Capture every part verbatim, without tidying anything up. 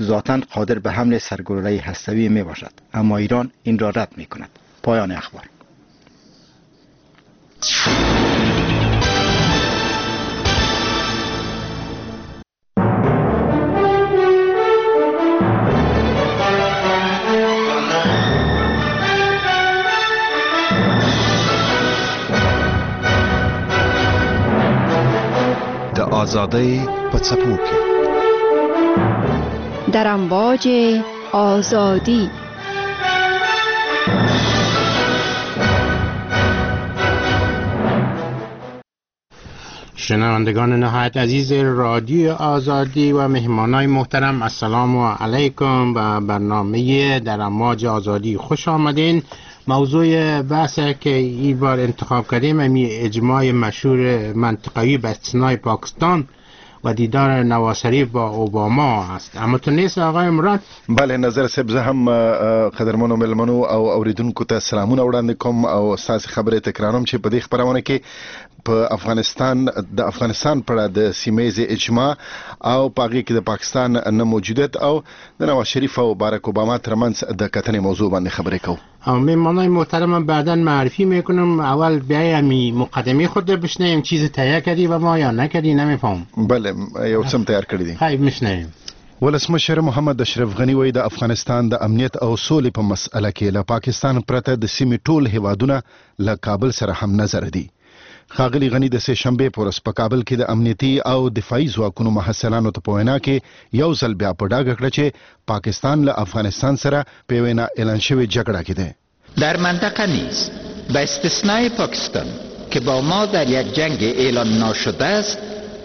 ذاتاً قادر به حمل سرگلوله هسته‌ای می باشد، اما ایران این را رد می کند. پایان اخبار. د آزادۍ په څپو کې در امواج آزادی. شنوندگان نهایت عزیز رادیو آزادی و مهمانای محترم، السلام علیکم. و برنامه در امواج آزادی خوش آمدین. موضوع بحث که این بار انتخاب کردیم امی اجماع مشهور منطقه‌ای به استثنای پاکستان و دیدار نواز شریف با اوباما است. اما تو نیست آقای مراد؟ بله، نظر صاحب، زه هم قدرمنو ملمنو او اوریدونکو ته سلامونه وړاندې کوم او ساس خبره تکراروم چې په دې خبرونه کې په افغانستان د افغانستان پر د سیمه‌ییز اجماع او پاغي کې د پاکستان نه موجودیت او د نواز شریف او باراک اوباما ترمنځ د کتنې موضوع باندې خبرې کوو. او مهمانای محترم بعداً معرفی میکنم. اول بیای امی مقدمه خود بشنیم، چیز تهیه کردی و ما یا نکردی نمیفهم. بله، یو څه تیار کړی دی. خیر مشنیم. ولسمشر محمد اشرف غنی وایي د افغانستان د امنیت او سولې په مسأله کې له پاکستان پرته د سیمې ټول هیوادونه له کابل سره هم نظر دي. ښاغلي غنی د سه شنبه په ورځ په کابل کې د امنیتي او دفاعي ځواکونو محصلانو ته په وینا کې یو ځل بیا په ډاګه کړه چې پاکستان له افغانستان سره په وینا اعلان شوی جګړه کې ده. در منطقه نیز به استثنای پاکستان که با ما در یک جنگ اعلان ناشده است،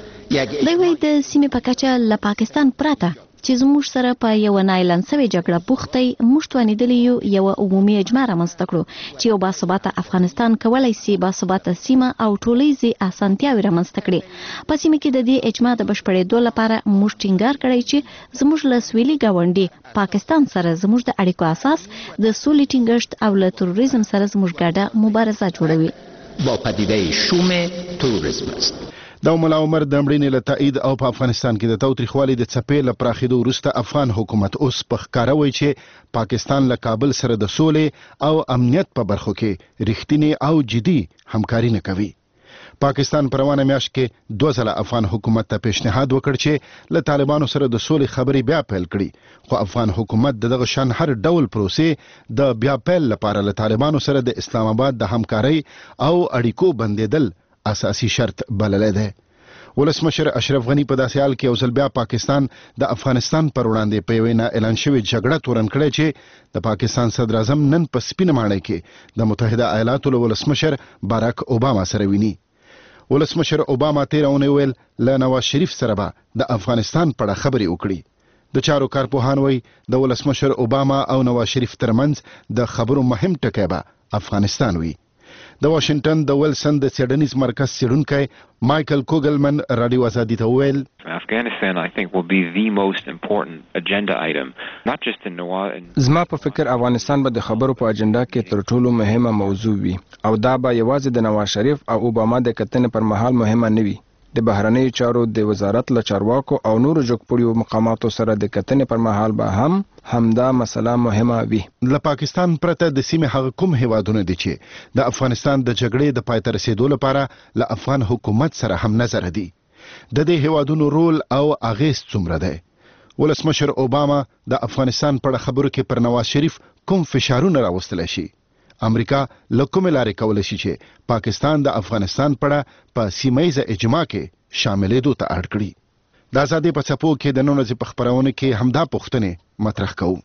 یک دوی د سیمې په کچه له پاکستان پرته چې زموږ سره په یو نایلان سوي جګړه بوختي موږ توانیدلی یو یو عمومي اجماع رامنځته کړو چې یو باثباته افغانستان کولای شي باثباته سیمه او ټولیزي اسانتیاوي رامنځته کړي. په سیمه کې د دې اجماع د بشپړېدو لپاره موږ ټینګار کړی چې زموږ له سویلي گاونډي پاکستان سره زموږ د اړیکو اساس د سولې ټینګښت او له تروریزم سره زموږ ګډه مبارزه جوړوي. با پدیده شوم تروریسم است. دا ملا عمر د مړینې له تایید او په افغانستان کې د تاوتریخوالي د څپې له پراخېدو وروسته افغان حکومت اوس په ښکاره وایي چې پاکستان له کابل سره د سولې او امنیت په برخو کې رښتینې او جدي همکاري نه کوي. پاکستان په روانه میاشت کې دوه ځله افغان حکومت ته پیشنهاد وکړ چې له طالبانو سره د سولې خبرې بیا پیل کړي، خو افغان حکومت دغه شان هر ډول پروسې د بیا پیل لپاره له طالبانو سره د اسلام آباد د همکارۍ او اړیکو بندیدل اساسي شرط بللی دی. ولسمشر اشرف غنی په داسې حال کې یو ځل بیا پاکستان د افغانستان پر وړاندې په یوه نه اعلان شوې جګړه تورن کړې چې د پاکستان صدر اعظم نن په سپینه ماڼۍ کې د متحده ایالاتو له ولسمشر باراک اوباما سره ویني. ولسمشر اوباما تیر اونۍ ویل له نواز شریف سره به د افغانستان په اړه خبرې وکړي. د چارو کارپوهان وایي د ولسمشر اوباما او نواز شریف ترمنځ د خبرو مهم ټکی به افغانستان وي. د واشنگټن د ویلسن د څېړنیز مرکز څېړونکی مایکل کوګلمن رادیو آزادي ته وویل Afghanistan, I think, will be the most important agenda item, not just in Nawaz. زما په فکر افغانستان به د خبرو په اجنډا کې تر ټولو مهمه موضوع وي او دا به یوازې د نواز شریف او اوباما د کتنې پر مهال مهمه نه وي. د بهرنیو چارو د وزارت له چارواکو او نورو جګپوړیو مقاماتو سره د کتنې پر مهال به هم همدا مسله مهمه وي. له پاکستان پرته د سیمې هغه کوم هیوادونه دي چې د افغانستان د جګړې د پای ته رسېدو لپاره له افغان حکومت سره هم نظر دي. د دې هیوادونو رول او اغیز څومره دی؟ ولسمشر اوباما د افغانستان په خبرو کې پر نواز شریف کوم فشارونه راوستلی شي؟ امریکا له کومې لارې کولی شي چې پاکستان د افغانستان په اړه په سیمهییزه اجماع کې شاملېدو ته اړ کړي؟ د ازادۍ په څپو کې د نن ورځې په خپرونه کې همدا پوښتنې مطرح کوو.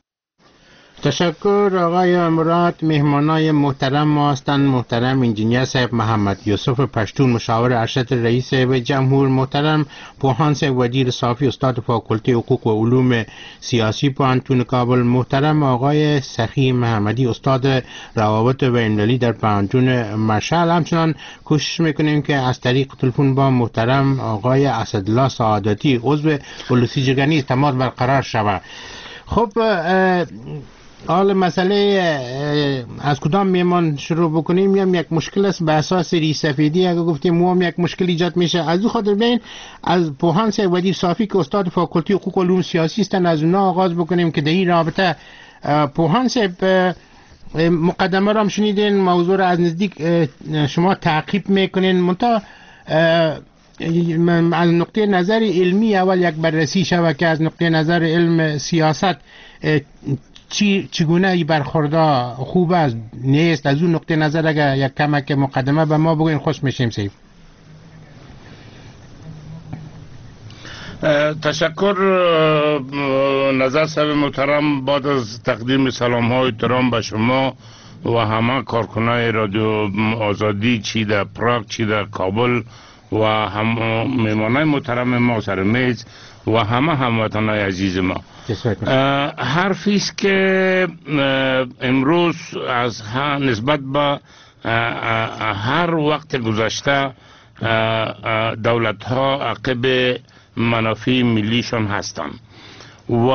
تشکر آقای مراد. مهمانای محترم ما هستند محترم انجینیر صاحب محمد یوسف پشتون مشاور ارشد رئیس جمهور، محترم پوهان صاحب وزیر صافی استاد فاکولته حقوق و علوم سیاسی پوهنتون کابل، محترم آقای سخی محمدی استاد روابط بین‌المللی در پوهنتون مشهد. همچنان کوشش میکنیم که از طریق تلفن با محترم آقای اسدالله سعادتی عضو ولسی جگنی تماس برقرار شود. خب حال مسئله از کدام میمان شروع بکنیم هم یک مشکل است. به اساس ریسفیدی اگه گفتیم مو هم یک مشکل ایجاد میشه. از او خاطر بین از پوهان صاحب ودی صافی که استاد فاکولتی حقوق و علوم سیاسی هستند از اونا آغاز بکنیم که در این رابطه پوهان صاحب مقدمه را هم شنیدین، موضوع را از نزدیک شما تعقیب میکنین، منتها از نقطه نظر علمی اول یک بررسی شود که از نقطه نظر علم سیاست چی چگونه ای برخوردا خوب است نیست، از اون نقطه نظر اگر یک کمک مقدمه به ما بگوین خوش میشیم. سیف تشکر نظر صاحب محترم. بعد از تقدیم سلام های احترام به شما و همه کارکنای رادیو آزادی چی در پراگ چی در کابل و هم میمانای محترم ما سر میز و همه هموطنای عزیز ما، حرفی است که امروز از نسبت به هر وقت گذشته دولت ها عقب منافع ملیشان هستند و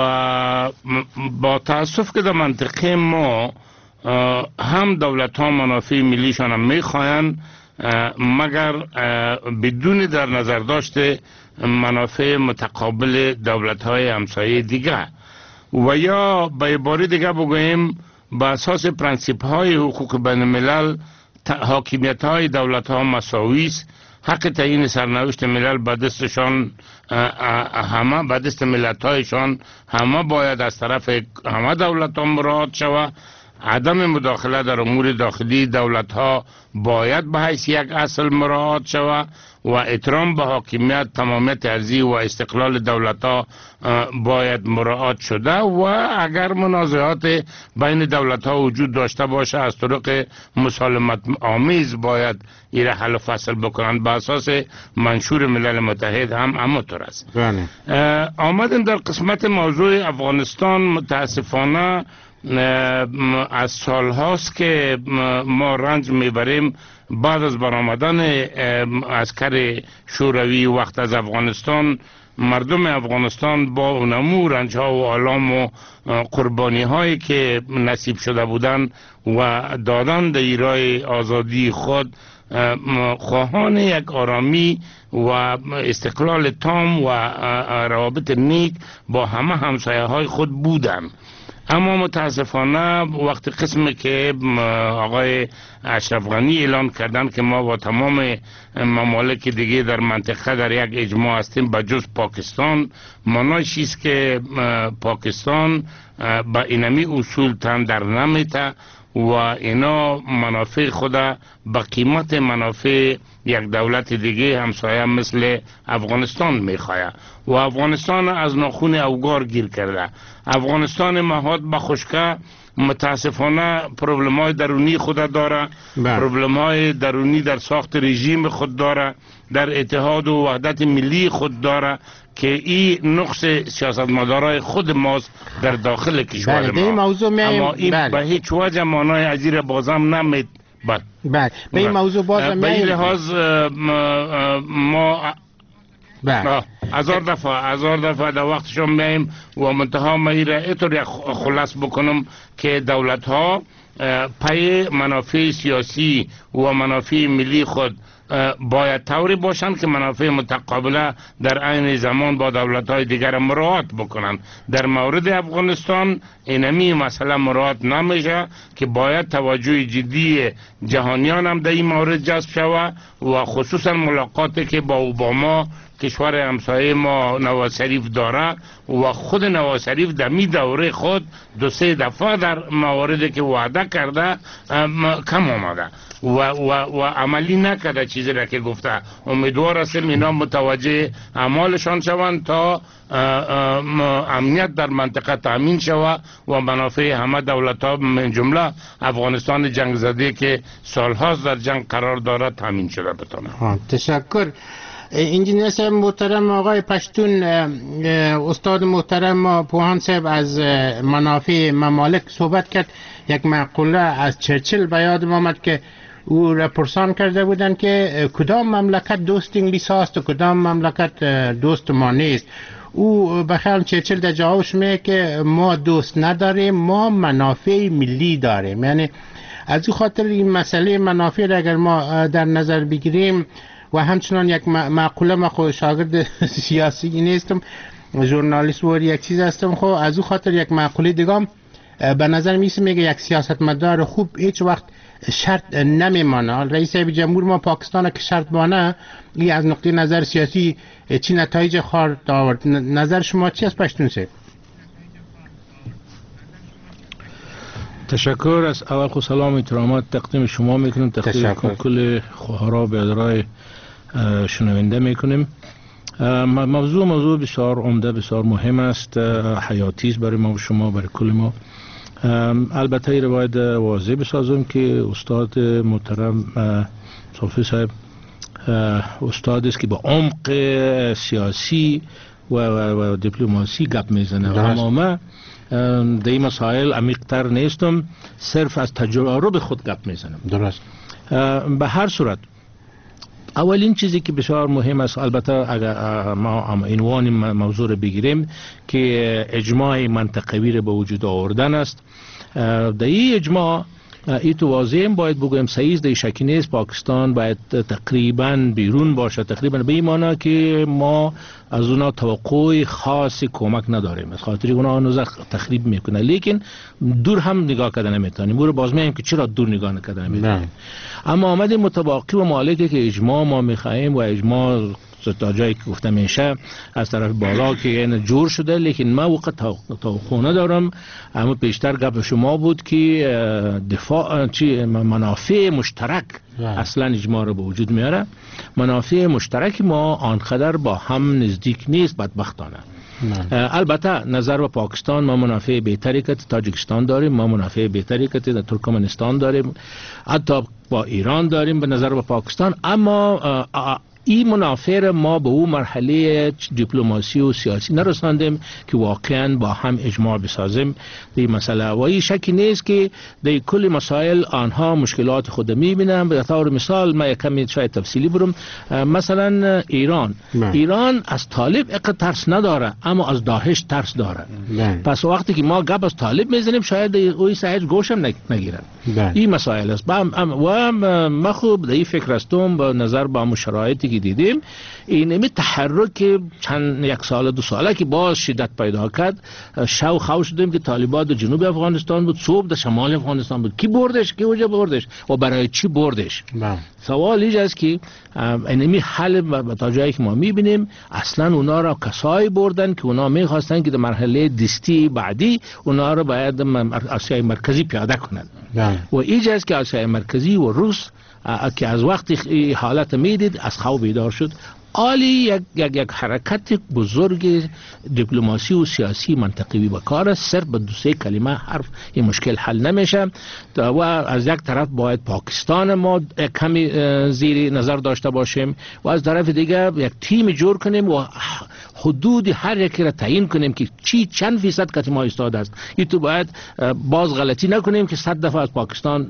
با تاسف که در منطقه ما هم دولت ها منافع ملیشان هم میخواهند مگر بدون در نظر داشته منافع متقابل دولت های همسایه دیگه، و یا به عبارت دیگه بگوییم به اساس پرنسیپ های حقوق بین الملل حاکمیت های دولت ها مساوی است. حق تعیین سرنوشت ملل به دستشان همه به دست ملت هایشان همه باید از طرف همه دولت ها مراعات شود. عدم مداخله در امور داخلی دولت ها باید به حیث یک اصل مراعات شود و احترام به حاکمیت، تمامیت ارضی و استقلال دولت ها باید مراعات شده و اگر منازعات بین دولت ها وجود داشته باشه از طرق مسالمت آمیز باید ایره حل و فصل بکنند به اساس منشور ملل متحد هم همونطور است. آمدیم در قسمت موضوع افغانستان. متاسفانه از سال هاست که ما رنج میبریم بعد از برآمدن عسکر شوروی وقت از افغانستان. مردم افغانستان با اونمو رنج ها و آلام و قربانی هایی که نصیب شده بودند و دادن در ایرای آزادی خود خواهان یک آرامی و استقلال تام و روابط نیک با همه همسایه های خود بودند. اما متاسفانه وقتی قسمی که آقای اشرف غنی اعلان کردن که ما با تمام ممالک دیگه در منطقه در یک اجماع هستیم به جز پاکستان، معنیش است که پاکستان با اینمی اصول تن در نمیته و اینا منافع خدا به قیمت منافع یک دولت دیگه همسایه مثل افغانستان میخواه و افغانستان از ناخون اوگار گیر کرده. افغانستان مهاد به خشکه متاسفانه پروبلم های درونی خود داره، پروبلم های درونی در ساخت رژیم خود داره، در اتحاد و وحدت ملی خود داره که این نقص سیاستمدارای خود ماست در داخل کشور ما. موضوع اما این بله. به هیچ وجه مانای ازیر بازم نمید. بله بله به این موضوع بازم به این لحاظ ما بله هزار دفعه هزار دفعه در وقتشون میایم و منتها ما ایره اینطور خلاص بکنم که دولت ها پای منافع سیاسی و منافع ملی خود باید طوری باشند که منافع متقابله در عین زمان با دولت های دیگر مراعات بکنند. در مورد افغانستان اینمی مسئله مراعات نمیشه که باید توجه جدی جهانیان هم در این مورد جذب شود و خصوصا ملاقاتی که با اوباما کشور همسایه ما نواز شریف داره و خود نواز شریف در می دوره خود دو سه دفعه در مواردی که وعده کرده کم آمده و, و, و عملی نکرده چیزی را که گفته. امیدوار هستیم اینا متوجه اعمالشان شوند تا امنیت در منطقه تامین شود و منافع همه دولت ها من جمله افغانستان جنگ زده که سالهاست در جنگ قرار دارد تامین شده بتونه. تشکر. انجینیر صاحب محترم آقای پشتون، استاد محترم پوهان صاحب از منافع ممالک صحبت کرد. یک مقوله از چرچیل به یادم آمد که او را پرسان کرده بودند که کدام مملکت دوست انگلیس هاست و کدام مملکت دوست ما نیست. او بخیرم چرچیل در جوابش میگه که ما دوست نداریم، ما منافع ملی داریم. یعنی از این خاطر این مسئله منافع را اگر ما در نظر بگیریم و همچنان یک معقوله، ما خود شاگرد سیاسی نیستم، ژورنالیست و یک چیز هستم، خب از او خاطر یک معقوله دیگه به نظر میسه میگه یک سیاستمدار خوب هیچ وقت شرط نمیمانه. رئیس جمهور ما پاکستان که شرط بانه، این از نقطه نظر سیاسی چی نتایج خواهد آورد؟ نظر شما چی است پشتون سه؟ تشکر. از اول خود سلام و احترامات تقدیم شما میکنیم، تقدیم کل خواهرا بیادرای شنونده میکنیم. موضوع موضوع بسیار عمده، بسیار مهم است، حیاتی است برای ما و شما، برای کل ما. البته این رو باید واضح بسازم که استاد محترم صافی صاحب استاد است که با عمق سیاسی و, و, و دیپلماسی گپ میزنه، اما ما در این مسائل عمیق‌تر نیستم، صرف از تجارب خود گپ میزنم. درست. به هر صورت اولین چیزی که بسیار مهم است، البته اگر ما عنوان موضوع رو بگیریم، که اجماع منطقوی رو به وجود آوردن است. در این اجماع ای تو واضح باید بگویم صحیح در شکی نیست، پاکستان باید تقریبا بیرون باشه، تقریبا به این معنی که ما از اونا توقع خاص کمک نداریم، از خاطر اونا هنوز تخریب میکنه، لیکن دور هم نگاه کردن نمیتونیم. ما رو باز میگیم که چرا دور نگاه نکردن نمیتونیم. اما آمده متباقی و مالکه که اجماع ما میخواهیم و اجماع تا جایی که گفته میشه از طرف بالا که این جور شده، لیکن ما وقت توقع ندارم. اما بیشتر گپ شما بود که دفاع چی منافع مشترک اصلا اجماع رو به وجود میاره. منافع مشترک ما آنقدر با هم نزدیک نیست بدبختانه. البته نظر به پاکستان ما منافع بهتری که تاجیکستان داریم، ما منافع بهتری که در ترکمنستان داریم، حتی با ایران داریم به نظر به پاکستان. اما این منافع ما به اون مرحله دیپلماسی و سیاسی نرساندیم که واقعا با هم اجماع بسازیم در این مسئله. و این شکی نیست که در کل مسائل آنها مشکلات خود میبینن. به طور مثال ما کمی شاید تفصیلی برم، مثلا ایران نه. ایران از طالب اقدر ترس نداره، اما از داعش ترس داره. نه. پس وقتی که ما گپ از طالب میزنیم شاید اوی سعید گوشم نگیرن. این مسائل است. و ما خوب در این فکر هستم به نظر با مشرایطی که دیدیم، این تحرک چند یک سال دو ساله که باز شدت پیدا کرد، شو خو شدیم که طالبان در جنوب افغانستان بود، صوب در شمال افغانستان بود. کی بردش؟ کی وجه بردش؟ و برای چی بردش؟ سوال اینجا است که اینمی حل تا جایی که ما میبینیم اصلا اونا را کسایی بردن که اونا میخواستن که در مرحله دستی بعدی اونا را باید آسیای مرکزی پیاده کنند. و اینجا است که آسیای مرکزی و روس که از وقتی حالت میدید از خواب بیدار شد. عالی یک, یک, یک حرکت بزرگ دیپلماسی و سیاسی منطقی و کار است. صرف به دو سه کلمه حرف این مشکل حل نمیشه. و از یک طرف باید پاکستان ما کمی زیر نظر داشته باشیم و از طرف دیگه یک تیم جور کنیم و حدود هر یکی را تعیین کنیم که چی چند فیصد کتی ما ایستاد است. این تو باید باز غلطی نکنیم که صد دفعه از پاکستان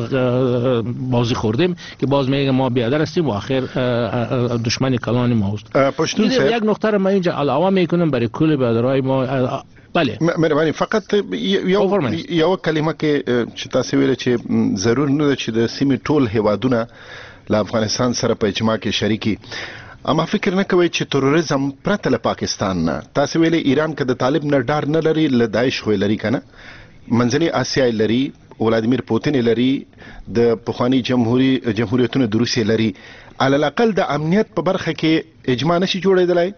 بازی خوردیم که باز میگه ما بیادر هستیم و آخر دشمن کلان ما است. پشتون سه یک نقطه را من اینجا علاوه میکنم برای کل بیادرای ما. بله مهرباني فقط یو یو کلمه کې چې تاسو ویل چې ضرور نه چې د سیمې ټول هیوادونه له افغانستان سره په اجماع کې شریکي، اما فکر نه کوي چې تروریزم پرته له پاکستان نه، تاسو ویل ایران کې د طالب نه ډار نه لري، له داعش خو لري کنه، منځلي آسیا لري، ولادیمیر پوتین لري، د پخوانی جمهوریت جمهوریتونو د روسیې لري. على الاقل د امنیت په برخه کې اجماع نشي جوړېدلای.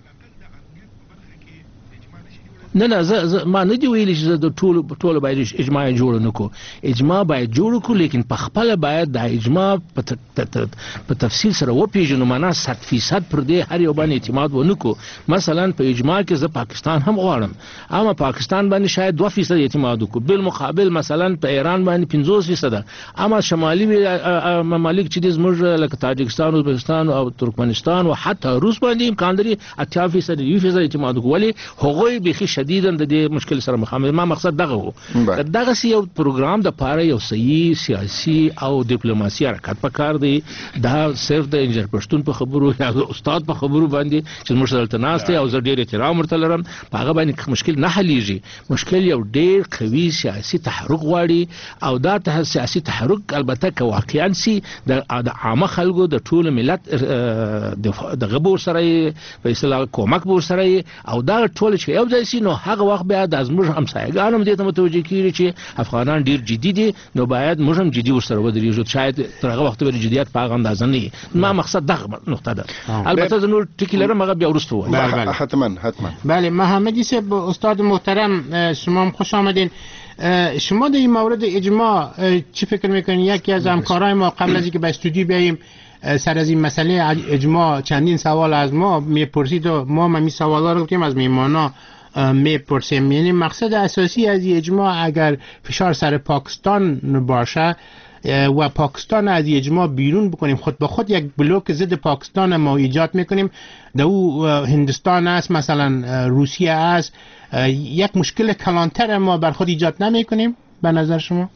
نه نه زه ما نه دی ویلی چې د ټول ټول باید اجماع جوړ نکو، اجماع باید جوړ کو، لیکن په خپل باید د اجماع په تفصیل سره و پیژنو، معنا صد فیصد پر دې هر یو باندې اعتماد ونکو. مثلا په اجماع کې زه پاکستان هم غواړم، اما پاکستان باندې شاید دو فیصد اعتماد وکړو، بالمقابل مثلا په ایران باندې پنځوس فیصد، اما شمالي ممالک چې د زموږ لکه تاجکستان، ازبکستان او ترکمنستان او حتی روس باندې امکان لري اتیا فیصد یو فیصد اعتماد وکړي، ولی هغوی به جدیدن د دې مشکل سره مخامخ. ما مقصد دغه وو دغه یو پروګرام د پاره یو صحیح سیاسي او ډیپلوماسي حرکت پکار دی. دا صرف د انجنیر پښتون په خبرو یا استاد په خبرو باندې چې موږ سره تناسته او زه ډیر احترام ورته لرم په هغه باندې مشکل نه حلیږي. مشکل یو ډیر قوي سیاسي تحرک غواړي او دا ته سیاسي تحرک البته که واقعا سي د عامه خلکو د ټول ملت د غبور سره په اصطلاح کومک بور سره او دا ټول چې یو ځای سي نو هغه وخت بیا د زموږ همسایګان هم دې ته متوجه کیږي چې افغانان ډیر جدي دي نو باید موږ هم جدي ورسره ودرېږو. شاید تر هغه وخت به جديت په هغه اندازه نه. ما مقصد دغه نقطه ده. البته زه نور ټکی لرم هغه بیا ورسته وایم. حتما حتما. بله محمدی صاحب استاد محترم شما خوش آمدین. شما در این مورد اجماع چی فکر میکنید؟ یکی از همکارای ما قبل از اینکه به استودیو بیاییم سر از این مسئله اجماع چندین سوال از ما میپرسید و ما هم این سوالا رو گفتیم از میهمانا میپرسیم. یعنی مقصد اساسی از این اجماع اگر فشار سر پاکستان باشه و پاکستان از اجماع بیرون بکنیم خود به خود یک بلوک ضد پاکستان ما ایجاد میکنیم. در او هندوستان است مثلا روسیه است یک مشکل کلانتر ما بر خود ایجاد نمیکنیم به نظر شما؟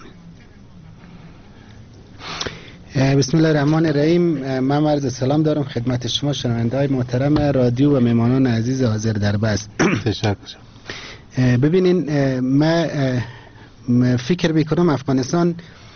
بسم الله الرحمن الرحیم. من عرض سلام دارم خدمت شما شنونده‌های محترم رادیو و مهمانان عزیز حاضر در بس. تشکر. ببینین من فکر میکنم افغانستان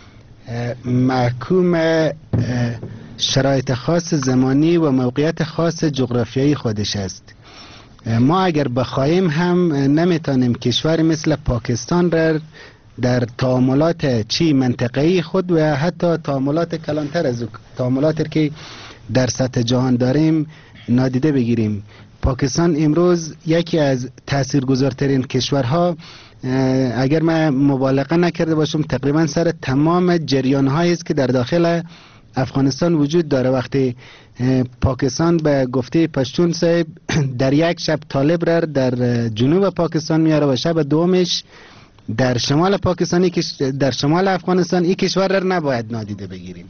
محکوم شرایط خاص زمانی و موقعیت خاص جغرافیایی خودش است. ما اگر بخوایم هم نمیتونیم کشور مثل پاکستان را در تعاملات چی منطقه‌ای خود و حتی تعاملات کلانتر از تعاملاتی که در سطح جهان داریم نادیده بگیریم. پاکستان امروز یکی از تاثیرگذارترین کشورها اگر من مبالغه نکرده باشم تقریبا سر تمام جریان هایی است که در داخل افغانستان وجود داره. وقتی پاکستان به گفته پشتون صاحب در یک شب طالب را در جنوب پاکستان میاره و شب دومش در شمال پاکستانی که در شمال افغانستان این کشور را نباید نادیده بگیریم.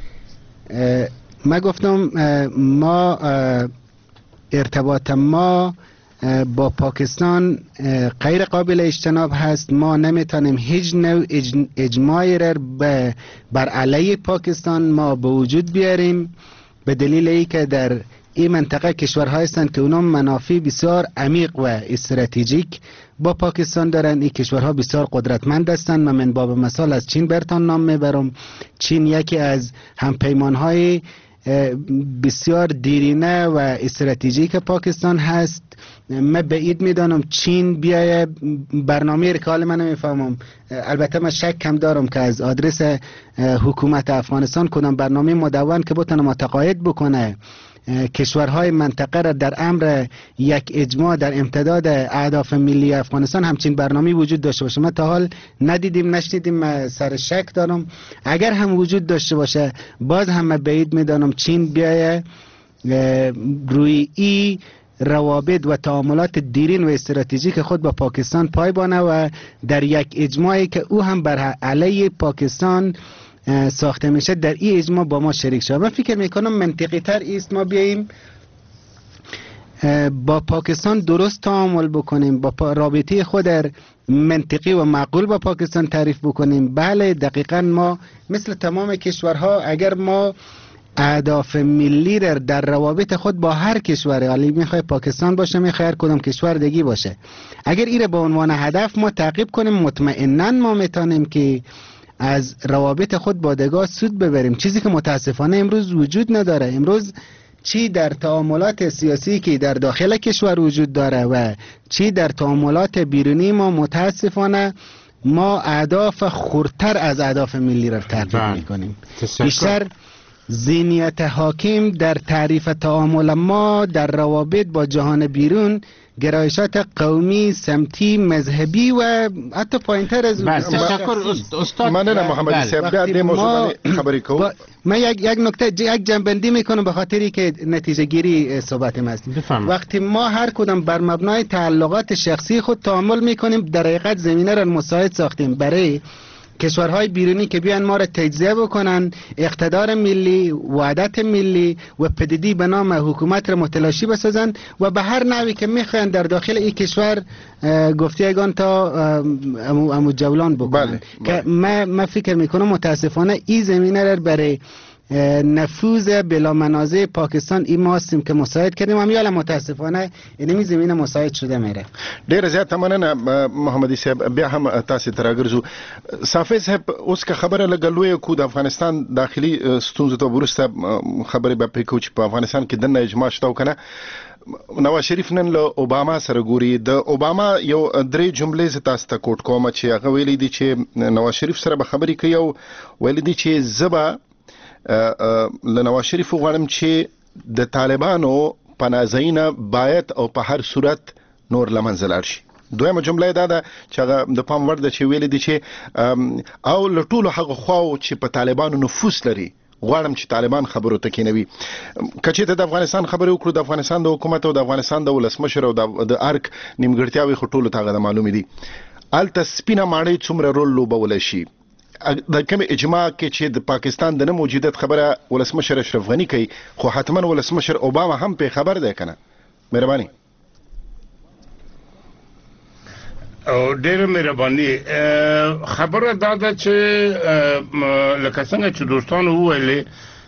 من گفتم ما ارتباط ما با پاکستان غیر قابل اجتناب هست. ما نمیتونیم هیچ نوع اجماعی را بر علیه پاکستان ما به وجود بیاریم به دلیل ای که در این منطقه کشورهایی هستند که اونها منافع بسیار عمیق و استراتژیک با پاکستان دارند. این کشورها بسیار قدرتمند هستند. من من باب مثال از چین برتان نام میبرم. چین یکی از همپیمانهای بسیار دیرینه و استراتژیک پاکستان هست. من بعید میدانم چین بیایه برنامه که حال من نمیفهمم. البته من شک کم دارم که از آدرس حکومت افغانستان کدام برنامه مدون که بتونه متقاعد بکنه کشورهای منطقه را در امر یک اجماع در امتداد اهداف ملی افغانستان همچین برنامه وجود داشته باشه. ما تا حال ندیدیم نشنیدیم. من سر شک دارم اگر هم وجود داشته باشه باز هم بعید میدانم چین بیایه روی ای روابط و تعاملات دیرین و استراتژیک خود با پاکستان پایبانه و در یک اجماعی که او هم بر علیه پاکستان ساخته میشه در این اجماع با ما شریک شد. من فکر میکنم منطقی تر است ما بیاییم با پاکستان درست تعامل بکنیم، با رابطه خود در منطقی و معقول با پاکستان تعریف بکنیم. بله دقیقا ما مثل تمام کشورها اگر ما اهداف ملی را در روابط خود با هر کشوری، حالا میخوای پاکستان باشه میخوای هر کدام کشور دیگه باشه، اگر این را به عنوان هدف ما تعقیب کنیم مطمئنا ما میتونیم که از روابط خود با دگاه سود ببریم، چیزی که متاسفانه امروز وجود نداره. امروز چی در تعاملات سیاسی که در داخل کشور وجود داره و چی در تعاملات بیرونی ما متاسفانه ما اهداف خردتر از اهداف ملی را تعقیب میکنیم. بیشتر ذهنیت حاکم در تعریف تعامل ما در روابط با جهان بیرون گرایشات قومی، سمتی، مذهبی و حتی پایینتر از بله تشکر استاد. من نه محمدی صاحب در موضوع خبری کو من یک یک نکته یک جنبندی میکنم به خاطری که نتیجه گیری صحبت است. وقتی ما هر کدام بر مبنای تعلقات شخصی خود تعامل میکنیم در حقیقت زمینه را مساعد ساختیم برای کشورهای بیرونی که بیان ما را تجزیه بکنن، اقتدار ملی، وحدت ملی و پدیدی به نام حکومت را متلاشی بسازن و به هر نوعی که میخواین در داخل این کشور گفتیگان تا امو, امو جولان بکنن. بله. که ما, ما فکر میکنم متاسفانه این زمینه را برای نفوذ بلا منازع پاکستان این ما هستیم که مساعد کردیم. همیاله متاسفانه اینمی زمینه مساعد شده میره. ډیر زیات مننه محمدي صاحب. بیا هم تاسو تراګرځو صافي صاحب، اوس که خبره لګلوې کو د افغانستان داخلي ستونزو ته ورسته خبره به پکو چې په افغانستان کې د اجماع شته کنه. نواز شریف نن له اوباما سره ګوري. د اوباما یو درې جملې ز تاسو ته کوټ کوم چې هغه ویلي دي چې نواز شریف سره به خبرې کوي او ویلي دي چې زبا له نواز شریف غواړم چې د طالبانو پناهځایونه باید او په هر صورت نور لمنځه لاړ شي. دویمه جمله دا ده چې هغه د پام وړ ده چې ویلي دي چې او له ټولو هغه خواو چې په طالبانو نفوذ لري غواړم چې طالبان خبرو ته کېنوي. کچې ته د افغانستان خبرې وکړو، د افغانستان د حکومت او د افغانستان د ولسمشر او د ارک نیمګړتیاوې خو ټولو ته هغه معلومې دي. هلته سپینه ماڼۍ څومره رول لوبولی شي د کوم اجماع کې چې د پاکستان د نه موجودیت خبره ولسمشر اشرف غنی کوي، خو حتما ولسمشر اوباما هم په خبر دی کنه. مهرباني او ډېر مهرباني. خبره دا ده چې لکه څنګه چې دوستانو وویلې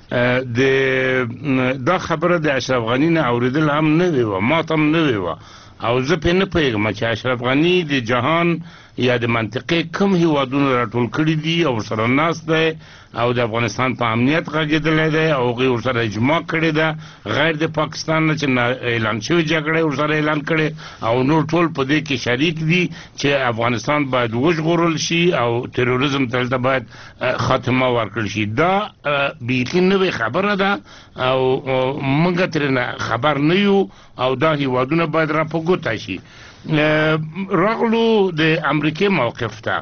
د دا خبره د اشرف غنی نه اوریدل هم نه وي، ما ته هم نه وي او زه پې نه پوهېږم چې اشرف غنی د جهان یا د منطقې کوم هیوادونه راټول کړي دي او سره ناست دی او د افغانستان په امنیت غږېدلی دی او هغوی ورسره اجماع کړې ده غیر د پاکستان نه چې اعلان شوې جګړه ورسره اعلان کړې او نور ټول په دې کې شریک دي چې افغانستان باید وژغورل شي او تروریزم ته دلته باید خاتمه ورکړل شي. دا بیخي نوې خبره ده او موږ ترېنه خبر نه یو او دا هیوادونه باید را په ګوته شي. راغلو د امریکې موقف ته.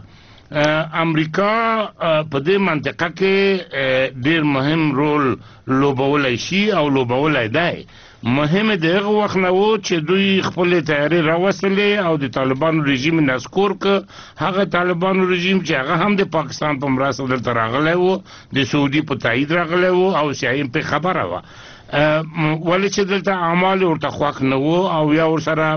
امریکا په دې منطقه کې ډېر مهم رول لوبولی شي او لوبولی دی. مهم د هغه وخت نه و چې دوی خپلې تیارې راوستلې او د طالبانو رژیم نسکور که. هغه طالبانو رژیم چې هغه هم د پاکستان په مرسته دلته راغلی و، د سعودي په تایید راغلی و او سیایم پې خبره وه، ولې چې دلته اعمال ورته خوښ نه و او یا ورسره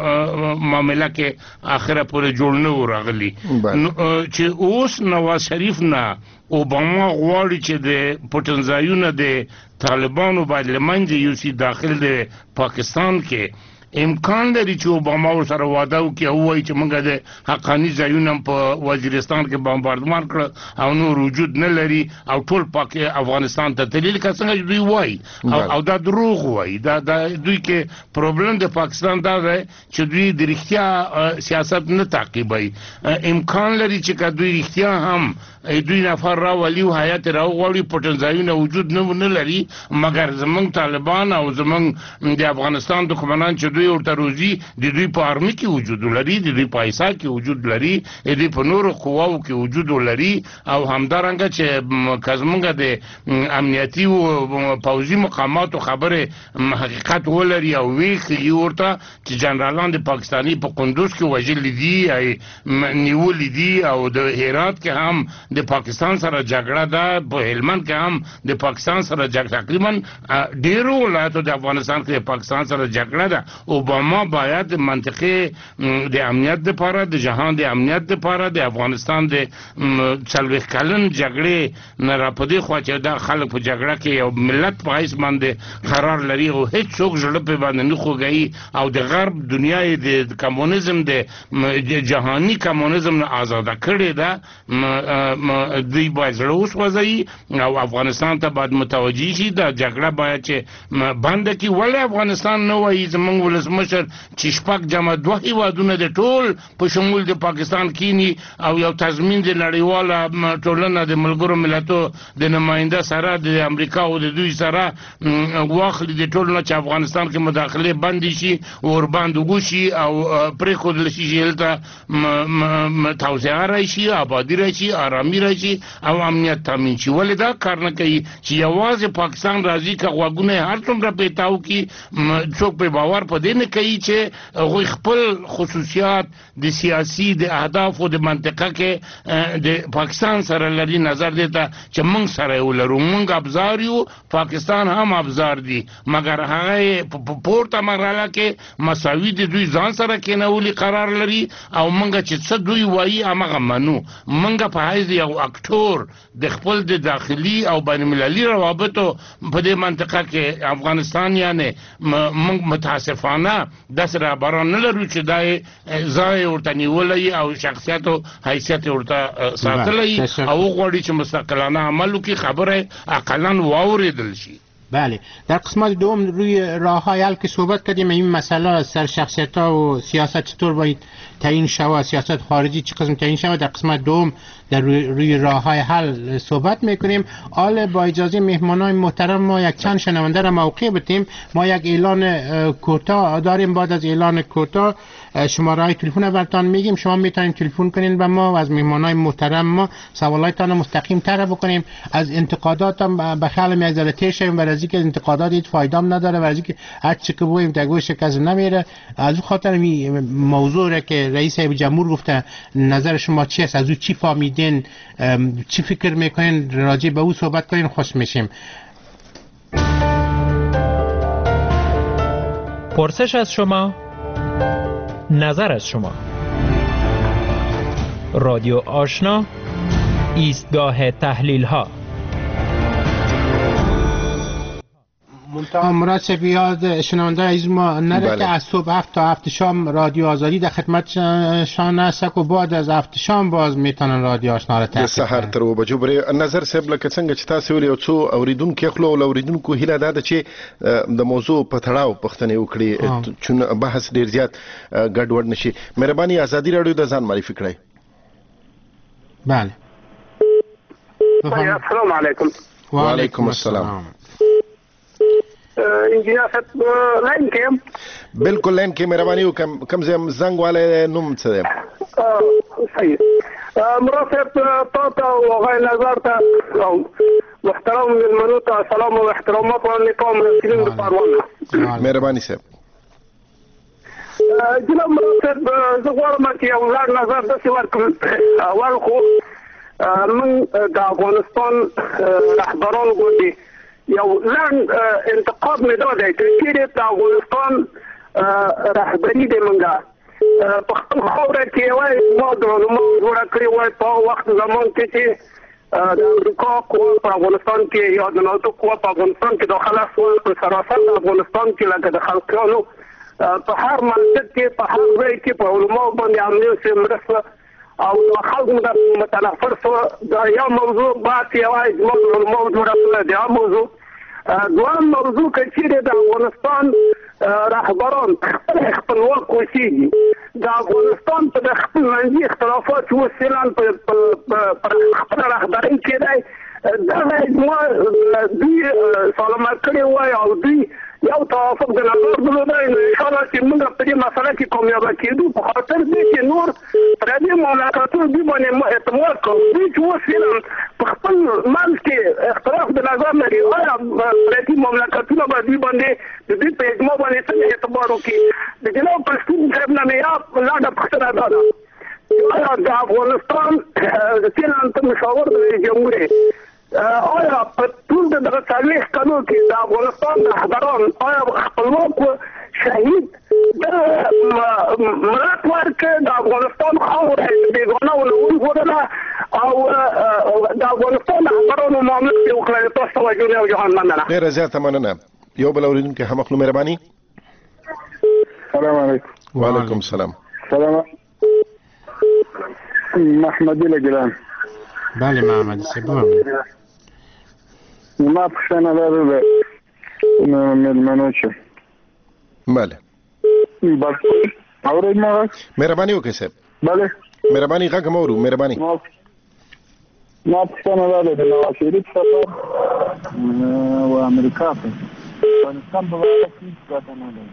معامله کې آخره پورې جوړ نه و راغلي. چې اوس نواز شریف نه اوباما غواړي چې د پټنځایونه د طالبانو باید له منځه یوسي داخل د پاکستان کې. امکان لري چې اوباما ورسره واده وکړي او ووایي چې موږ د حقاني ځایونه په وزیرستان کې بمباردمان کړه او نور وجود نه لري او ټول پاک افغانستان ته تللي لکه څنګه چې دوی وایي او دا دروغ وایي. دا دوی کې پروبلم د پاکستان دا دی چې دوی د رښتیا سیاست نه تعقیبوي. امکان لري چې که دوی رښتیا هم دوی نفر راولي او هیات راوغواړي پټنځایونه وجود نه لري، مګر زمونږ طالبان او زمونږ د افغانستان دښمنان چې دوی ورته روزي د دوی په آرمي کې وجود لري، د دوی په ایسا کې وجود لري، د دوی په نورو قواو کې وجود لري او همدارنګه چې که زمونږ د امنیتي او پوځي مقاماتو خبرې حقیقت ولري او ویې ښیي ورته چې جنرالان د پاکستاني په قندوز کې وژلي دي، نیولي دي او د هرات کې هم د پاکستان سره جګړه ده، په هلمند کې هم د پاکستان سره جګړه، تقریبا ډیرو ولایتو د افغانستان کې د پاکستان سره جګړه ده. اوباما باید د منطقې د امنیت دپاره، د جهان د امنیت دپاره، د افغانستان د څلوېښت کلن جګړې نه را په دې خوا چې دا خلک په جګړه کې یو ملت په حیث باندې قرار لري او هېڅ څوک زړه پرې باندې نه خوږوي او د غرب دنیا یې د کمونیزم د جهاني کمونیزم نه ازاده کړې ده. دوی باید زړه وسوځوي او افغانستان ته باید متوجه شي. دا جګړه باید چې بنده کړي. ولې افغانستان نه وایي زمونږ ولسمشر چې شپږ جمع دوه هیوادونه د ټول په شمول د پاکستان کینی او یو تضمین د نړیواله ټولنه د ملګرو ملتو د نماینده سره د امریکا او د دوی سره واخلي د ټول نه چې افغانستان کې مداخله بندي شي، ورباندې وشي او پرېښودل شي چې هلته توسعه راشي، آبادي راشي، آرامي راشي او امنیت تامین شي. ولې دا کار نه کوي چې یوازې پاکستان راځي که غوږونه هر څومره پیتاو کړي څوک پرې باور په دې نه کوي چې هغوی خپل خصوصیات د سیاسي د اهدافو د منطقه کې د پاکستان سره لري نظر دیتا چې موږ سره ولرو موږ ابزار یو پاکستان هم ابزار دي مګر هغه په پورته مرحله کې مساوي د دوی ځان سره کېنولي قرار لري او موږ چې څه دوی وایي هغه منو موږ په حیث یو اکټور د خپل د داخلي او بین المللي روابطو په دې منطقه کې افغانستان یعنی موږ متاسفانه د سره باران نه لرو چې دای ځای ورته نیولای او شخصیت او حیثیت ورته ساتلای او غوړي چې مستقلانه عمل وکړي خبره اقلن واوریدل شي. بله در قسمت دوم روی راه های حل که صحبت کردیم این مسئله سر شخصیت ها و سیاست چطور باید تعیین شود سیاست خارجی چه قسم تعیین شود در قسمت دوم در روی, روی راه های حل صحبت میکنیم. حال با اجازه مهمانان محترم ما یک چند شنونده را موقع بتیم ما یک اعلان کوتاه داریم. بعد از اعلان کوتاه شماره های تلفن براتون میگیم شما میتونید تلفن کنین به ما و از مهمانان محترم ما سوالاتتان مستقیم طرح بکنیم از انتقادات هم به خیال میذارته شیم و از اینکه انتقادات هیچ فایده هم نداره و از اینکه هر چی که بگوییم در گوش کسی نمیره. از اون خاطر این موضوع که رئیس جمهور گفته نظر شما چی است از او چی فهمیدین چی فکر میکنین راجع به او صحبت کنین خوش میشیم. پرسش از شما نظر از شما رادیو آشنا ایستگاه تحلیل ها منتها مراد بیاد شنونده عزیز ما نره بله. که از صبح هفت تا هفت شام رادیو آزادی در خدمتشان است و بعد از هفت شام باز میتونن رادیو آشنا را تعقیب سحر تر وبجو بری نظر صاحب لکه څنګه چې تاسو ولې څو اوریدونکو خلو او اوریدونکو هیله ده چې د موضوع په تړاو پښتنې وکړي چې بحث ډیر زیات ګډوډ نشي. مهرباني ازادي رادیو د ځان معرفي کړئ. بله السلام علیکم. وعلیکم السلام. انجینر صاحب لاین کې بالکل لاین کې مهرباني وکم کم زنګ والے نوم څه دی؟ صحیح مراد صاحب تاسو او غیر نظر ته محترم ملمنو ته سلام او احترامات باندې کوم رسیدل د پروانه مهرباني صاحب. جناب مراد صاحب زه غواړم چې یو لږ نظر داسې ورکړم. اول خو موږ د افغانستان رهبران ګوندي یو لنډ انتقاد مې دا دی چې چېرې د افغانستان رهبري دی موږ په خپل خاوره کې وایي ما د علماو جوړه کړې وای په وخت زمان کې چې د امریکا قوه په افغانستان کې یا د ناتو قوه په افغانستان کې داخله شول په سراسر د افغانستان کې لکه د خلقیانو په هر منطق کې په هر ځای کې په علماو باندې عملي سي مرسته او خلق متنفر شو دا یو موضوع بات یوای زموږ علماو جوړه کړې دا موضوع دوام موضوع کې چې د افغانستان رهبران خپلواک اوسېږي د افغانستان په خپل منځي اختلافات وسیلان په خپل رهبري کې دی دا دوی سالمه کړې وای او دوی یو توافق د نظر درلودی نو انشاءالله چې موږ په دې مسله کې کامیابه کېدو په خاطر دې چې نور پردي مملکتونه دوی باندې اعتماد کوي دوی چې اوس فعلا په خپل منځ کې اختلاف د نظر لري آیا پردي مملکتونه به دوی باندې د دوی په اجماع باندې څنګه اعتبار وکړي. د جناب پښتون صاحب نه مې یا لنډه پوښتنه دا ده آیا د افغانستان فعلا ته مشاور د جمهور آیا په ټول دغه څلوېښت کلو کې د افغانستان رهبران آیا خپلواک شهید د ملت ورکړ د افغانستان خاوره بېګانه ونه وژغورله او د افغانستان رهبرانو معامله پرې وکړله. تاسو توجه او جهان مننه. ډېره زیاته مننه. یو بل اورېدونکی هم اخلو مهرباني. سلام علیکم. وعلیکم السلام. سلام محمدی لګران. بله محمدی صاحب ما پوښتنه لرله د مېلمنو چې بله بس اورئ ما غږ مهرباني وکړئ صاحب. بله مهرباني غږ هم اورو مهرباني. ما پوښتنه لرله د نواز شریف سفر و امریکا ته افغانستان په اړه څه ګټه نه لري.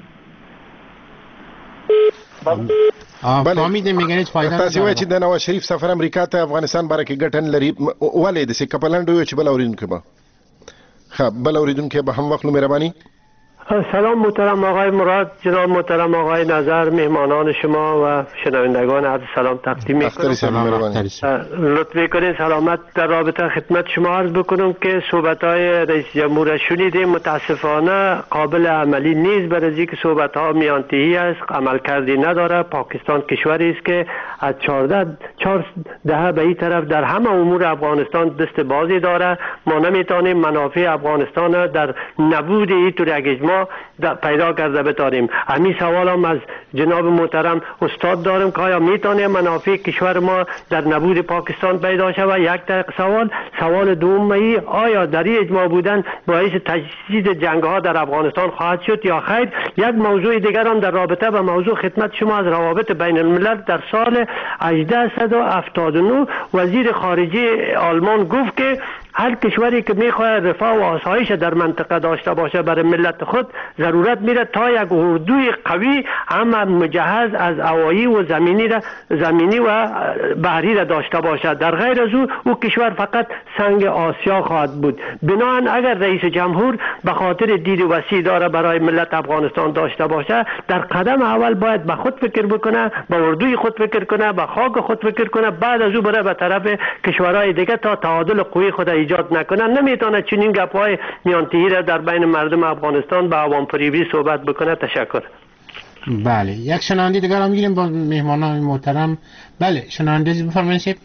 فهمیدم میگن هیچ فایده نداره. تاسو وایئ چې د نواز شریف سفر امریکا ته افغانستان باره کې ګټه نه لري ولې داسې که په لنډو ووایو چې بل اورېدونکی به ښه بل اورېدونکی به هم واخلو مهرباني. سلام محترم آقای مراد، جناب محترم آقای نظر، مهمانان شما و شنوندگان عرض سلام تقدیم می‌کنم. لطف کنید سلامت در رابطه خدمت شما عرض بکنم که صحبت‌های رئیس جمهور شنیدیم، متاسفانه قابل عملی نیست، برای اینکه صحبت‌ها میانتهی است، عمل کردی نداره. پاکستان کشوری است که از چهارده چهار دهه به این طرف در همه امور افغانستان دست بازی داره. ما نمیتونیم منافع افغانستان در نبود این طور اجماع پیدا کرده بتاریم. همین سوال هم از جناب محترم استاد دارم که آیا میتونه منافع کشور ما در نبود پاکستان پیدا شود؟ یک سوال. سوال دوم ای آیا در این اجماع بودن باعث تجدید جنگ ها در افغانستان خواهد شد یا خیر؟ یک موضوع دیگر هم در رابطه با موضوع خدمت شما از روابط بین الملل. در سال هجده هفتاد و نه وزیر خارجه آلمان گفت که هر کشوری که میخواهد رفاه و آسایش در منطقه داشته باشه برای ملت خود ضرورت میره تا یک اردوی قوی اما مجهز از هوایی و زمینی را زمینی و بحری را داشته باشه. در غیر از او او کشور فقط سنگ آسیا خواهد بود. بنابراین اگر رئیس جمهور به خاطر دید وسیع داره برای ملت افغانستان داشته باشه، در قدم اول باید به خود فکر بکنه، به اردوی خود فکر کنه، به خاک خود فکر کنه، بعد از او بره به طرف کشورهای دیگه تا تعادل قوی خود ایجاد نکنه. نمیتونه چنین گپ‌های میانتهی را در بین مردم افغانستان با عوام فریبی صحبت بکنه. تشکر. بله، یک شنونده دیگر هم میگیریم با مهمانان محترم. بله شنونده بفرمایید شب.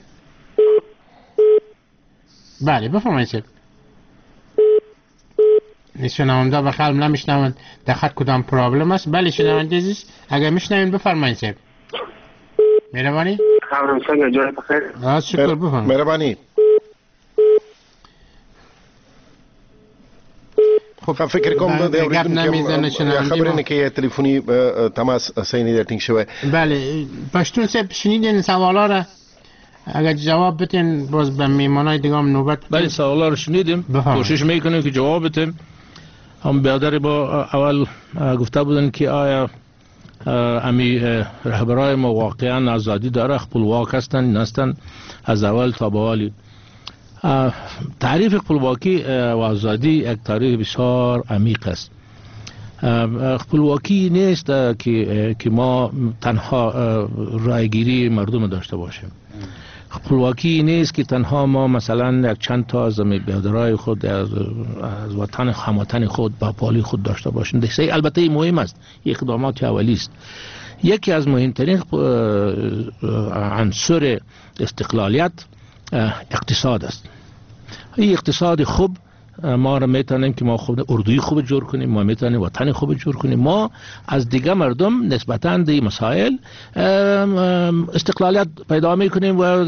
بله بفرمایید شب. شنونده به خلم نمیشنوند در خط کدام پرابلم است. بله شنونده عزیز اگر میشنوین بفرمایید شب. مهربانی. خبرم څنګه جوړه بخیر. آ شکر بفرمایید. مهربانی. خب فکر کوم د اوریدونکو خبرې نه کې تلیفوني تماس صحیح نه ټینګ شوی. بله پښتون صاحب شنیدین سوالا را؟ اگر جواب بتین باز به میمانای دیگه هم نوبت. بله سوالا رو شنیدیم، کوشش میکنیم که جواب بدیم. هم برادر با اول گفته بودن که آیا امی رهبرای ما واقعا آزادی داره، خپلواک هستن هستن از اول تا به حال. تعریف خپلواکی و آزادی یک تعریف بسیار عمیق است. خپلواکی نیست که که ما تنها رایگیری مردم داشته باشیم. خپلواکی نیست که تنها ما مثلا یک چند تا از برادرای خود از وطن هموطن خود با پالی خود داشته باشیم. دسته البته مهم است، اقدامات اولی است. یکی از مهمترین عنصر استقلالیت اقتصاد است. این اقتصاد خوب ما را میتونیم که ما خود اردوی خوب جور کنیم، ما میتونیم وطن خوب جور کنیم، ما از دیگه مردم نسبتاً دی مسائل استقلالیت پیدا میکنیم و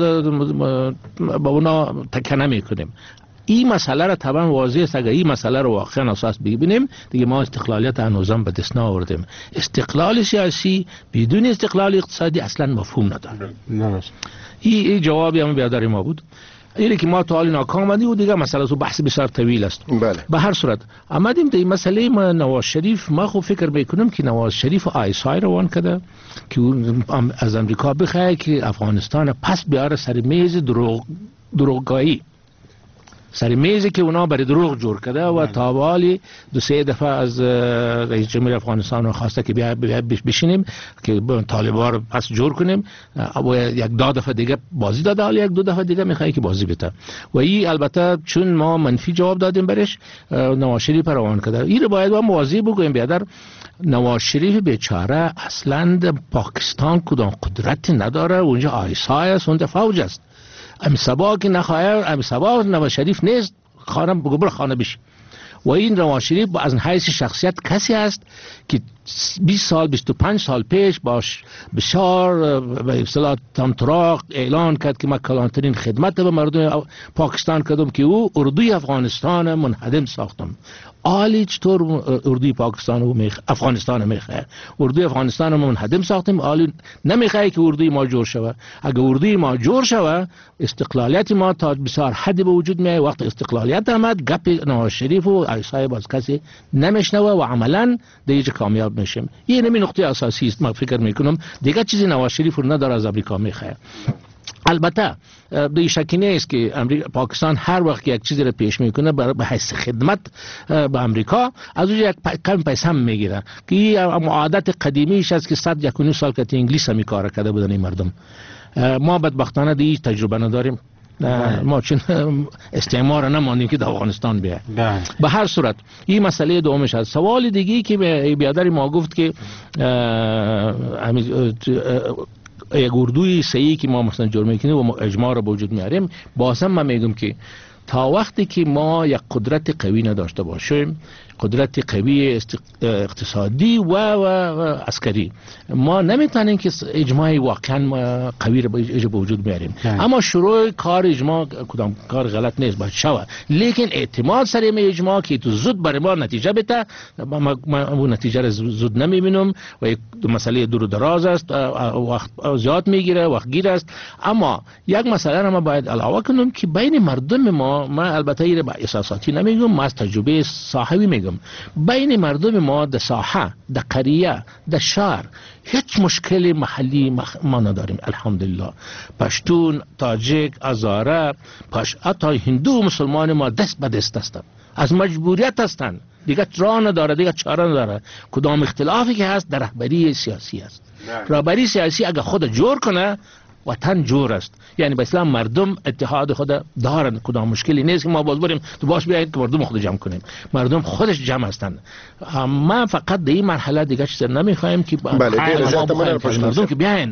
با اونا تکیه نمیکنیم. این مسئله را طبعا واضح است. اگر این مسئله را واقعا اساس ببینیم دیگه ما استقلالیت هنوزم به دست نآوردیم. استقلال سیاسی بدون استقلال اقتصادی اصلا مفهوم نداره. این جوابی هم برادر ما بود. اینه که ما تا حال ناکام آمدیم و دیگه مسئله تو بحث بسیار طویل است. بله. به هر صورت آمدیم در این مسئله ما نواز شریف. ما خب فکر میکنم که نواز شریف آیسای روان کرده که از امریکا بخواه که افغانستان پس بیاره سر میز دروغ دروغگاهی، سر میزی که اونا برای دروغ جور کرده و تا به حال دو سه دفعه از رئیس جمهور افغانستان رو خواسته که بیا بشینیم که طالبان رو پس جور کنیم و یک دو دفعه دیگه بازی داده، حالا یک دو دفعه دیگه میخواد که بازی بده. و این البته چون ما منفی جواب دادیم برش نواز شریف روان کرده. این رو باید با موازی بگویم بیادر نواز شریف بیچاره اصلا پاکستان کدام قدرتی نداره، اونجا آیسای است، اونجا فوج است. ام سبا که نخواهد ام سبا نواز شریف نیست، خانه بگو خانه بشه. و این نواز شریف از حیث شخصیت کسی است که بیست سال بیست و پنج سال پیش باش بسیار به اصطلاح تمطراق اعلان کرد که من کلانترین خدمت به مردم پاکستان کردم که او اردوی افغانستان منهدم ساختم. آلی چطور اردوی پاکستان و میخ... افغانستان میخواه؟ اردوی افغانستان رو منهدم ساختیم، آلی نمیخواه که اردوی ما جور شوه. اگر اردوی ما جور شوه استقلالیت ما تا بسیار حدی به وجود میاد. وقت استقلالیت آمد گپ نواز شریف و عیسی باز کسی نمیشنوه و عملا دیگه کامیاب میشیم. این نمی نقطه اساسی است. ما فکر میکنم دیگه چیزی نواز شریف رو نداره از امریکا میخواه. البته به شکی نیست که امریکا پاکستان هر وقت یک چیزی را پیش میکنه به حیث خدمت به امریکا از اون یک کم پیسه هم میگیره که این عادت قدیمیش است که صد یک و نیم سال که انگلیس هم کار کرده بودن این مردم. ما بدبختانه دیگه تجربه نداریم. ما چون استعمار نماندیم که در افغانستان بیایم. به هر صورت این مسئله دومش هست. سوال دیگه که بیادر ما گفت که یک اردوی سعی که ما مثلا جرم میکنیم و ما اجماع را به وجود میاریم، بازم من میگم که تا وقتی که ما یک قدرت قوی نداشته باشیم، قدرت قوی اقتصادی و, و, و عسکری، ما نمیتونیم که اجماع واقعا قوی را به وجود بیاریم. اما شروع کار اجماع کدام کار غلط نیست، باید شوه، لیکن اعتماد سر این اجماع که تو زود برای ما نتیجه بده، ما اون نتیجه را زود نمیبینم و مسئله دور و دراز است، وقت زیاد میگیره، وقت گیر است. اما یک مسئله را ما باید علاوه کنم که بین مردم ما، ما البته این با احساساتی نمیگم، ما از تجربه صاحبی میگم، بین مردم ما در ساحه، در قریه، در شهر هیچ مشکل محلی ما نداریم الحمدلله. پشتون، تاجیک، هزاره، حتی هندو و مسلمان ما دست به دست هستند، از مجبوریت هستند، دیگه راه نداره، دیگه چاره نداره. کدام اختلافی که هست در رهبری سیاسی است. رهبری سیاسی اگر خود جور کنه وطن جور است. یعنی به اسلام مردم اتحاد خود دارن، کدام مشکلی نیست که ما باز بریم تو باش بیایید که مردم خود جمع کنیم. مردم خودش جمع هستند. ما فقط در این مرحله دیگه چیز نمیخوایم که بله مردم که بیاین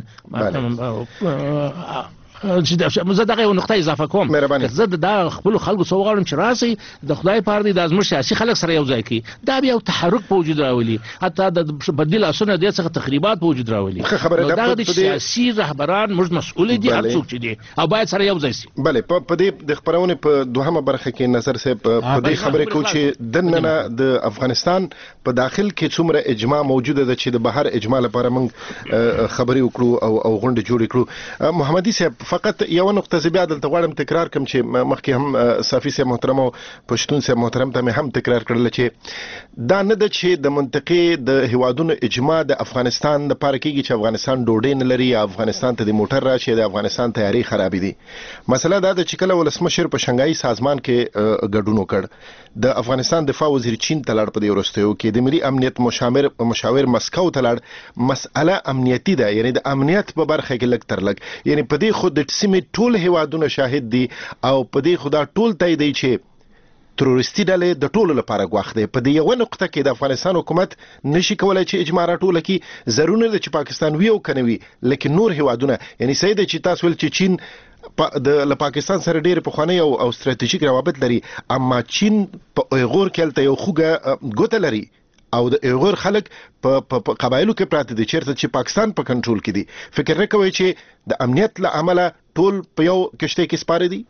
زه دغه یو نقطه اضافه کوم که زه د خپل خلکو څو غواړم چې راسي د خدای په اړه د زموږ سیاسي خلک سره یو ځای کی، دا بیا یو تحرک په وجود راولي، حتی د بدیل اسونه د څخه تخریبات په وجود راولي. دا د سیاسي رهبران موږ مسؤل دي، هر څوک چې دي او باید سره یو ځای شي. بله په دې د خبرونه په دوهمه برخه کې نظر صاحب په دې خبره کو چې دننه د افغانستان په داخل کې څومره اجماع موجوده ده چې د بهر اجماع لپاره موږ خبرې وکړو او او غونډه جوړ کړو. محمدي صاحب فقط یو نقطه زه بیا دلته غواړم تکرار کوم چې مخکې هم صافي صاحب محترم او پښتون صاحب محترم ته هم تکرار کړل چې دا نه ده چې د منطقې د هیوادونو اجماع د افغانستان لپاره کېږي چې افغانستان ډوډۍ نه لري یا افغانستان ته د موټر راشي، د افغانستان تیاری خرابې دي. مسله دا ده چې کله ولسمشر په شنګایي سازمان کې ګډون وکړ، د افغانستان دفاع وزیر چین ته لاړ، په دې وروستیو کې د ملي امنیت مشاور مشاور مسکو ته لاړ. مسأله امنیتي ده، یعنی د امنیت په برخه کې لږ تر لږ، یعنی په دې خود د سیمې ټول هیوادونه شاهد دي او په دې خدا ټول تایید دی چې تروریستي ډلې د ټولو لپاره غوښ دی. په دې یو نقطه کې د افغانستان حکومت نشي کولای چې اجماع راټوله کړي. ضروري ده چې پاکستان وی او کنوي، لیکن نور هیوادونه، یعنی سید چې تاسو ول چې چین د پاکستان سره ډېر پخوانی او او ستراتیژیک روابط لري، اما چین په ایغور کې تل یو خوګه ګوته لري او د ایغور خلک په قبایلو کې پراته دي چیرته چې پاکستان په کنټرول کې دي. فکر نه کوي چې د امنیت له امله ټول په یو کشته کې سپاره دي؟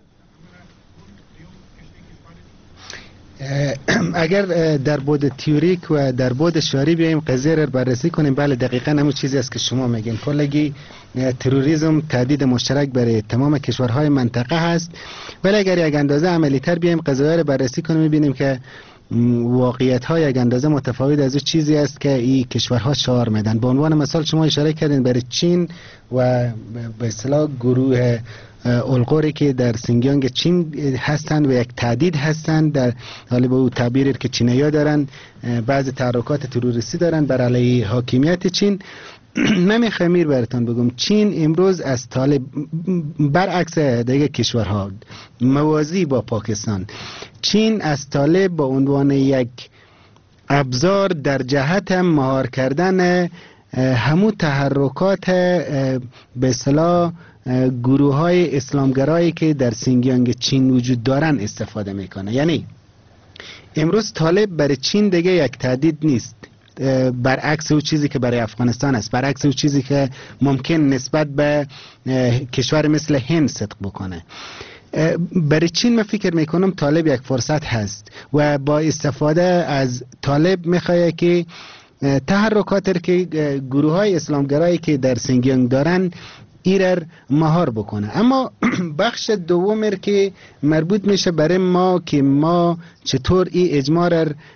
اگر در بود تیوریک و در بود شعاری بیایم قضیه را بررسی کنیم، بله دقیقاً همون چیزی است که شما میگین. کلگی تروریسم تهدید مشترک برای تمام کشورهای منطقه هست، ولی اگر یک اندازه عملی تر بیایم قضیه را بررسی کنیم میبینیم که واقعیت های یک اندازه متفاوت از اون چیزی است که این کشورها شعار میدن. به عنوان مثال شما اشاره کردین برای چین و به اصطلاح گروه الغوری که در سینگیانگ چین هستند و یک تهدید هستند، در حالی به او تعبیری که چینی‌ها دارن بعضی تحرکات تروریستی دارن بر علیه حاکمیت چین. من میخوام میر براتون بگم چین امروز از طالب برعکس دیگه کشورها موازی با پاکستان، چین از طالب با عنوان یک ابزار در جهت مهار کردن همون تحرکات به اصطلاح گروه های اسلامگرایی که در سینگیانگ چین وجود دارن استفاده میکنه. یعنی امروز طالب برای چین دیگه یک تهدید نیست، برعکس او چیزی که برای افغانستان است، برعکس او چیزی که ممکن نسبت به کشور مثل هند صدق بکنه. برای چین من فکر میکنم طالب یک فرصت هست و با استفاده از طالب میخواه که تحرکات که گروه های اسلامگرایی که در سینگیانگ دارن ایرر مهار بکنه. اما بخش دوم که مربوط میشه برای ما که ما چطور این اجماع را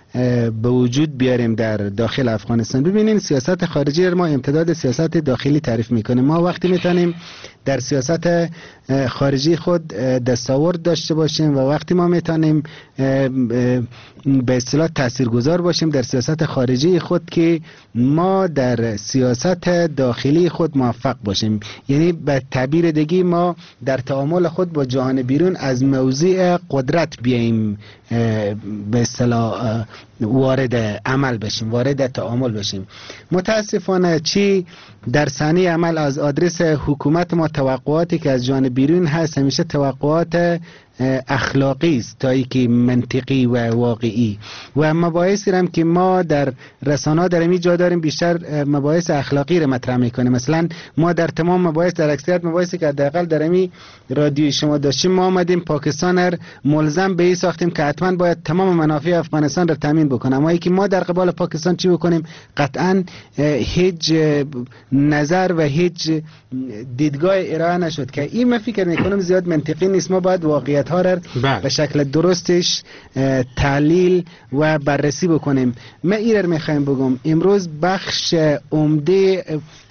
به وجود بیاریم در داخل افغانستان. ببینید سیاست خارجی را ما امتداد سیاست داخلی تعریف میکنیم. ما وقتی میتونیم در سیاست خارجی خود دستاورد داشته باشیم و وقتی ما میتونیم به اصطلاح تاثیرگذار باشیم در سیاست خارجی خود که ما در سیاست داخلی خود موفق باشیم، یعنی به تعبیر دیگه ما در تعامل خود با جهان بیرون از موضع قدرت بیاییم به اصطلاح وارد عمل بشیم، وارد تعامل بشیم. متاسفانه چی در صحنه عمل از آدرس حکومت ما توقعاتی که از جهان بیرون هست همیشه توقعات اخلاقی است تا اینکه منطقی و واقعی، و مباحثی هم که ما در رسانه‌ها در این جا داریم بیشتر مباحث اخلاقی را مطرح میکنیم. مثلا ما در تمام مباحث، در اکثریت مباحثی که حداقل در این رادیو شما داشتیم، ما آمدیم پاکستان را ملزم به این ساختیم که حتما باید تمام منافع افغانستان را تامین بکنه. اما اینکه ما در قبال پاکستان چی بکنیم قطعا هیچ نظر و هیچ دیدگاه ارائه نشد که این من فکر میکنم زیاد منطقی نیست. ما باید واقعیت ها را به شکل درستش تحلیل و بررسی بکنیم. من این را میخوایم بگم امروز بخش عمده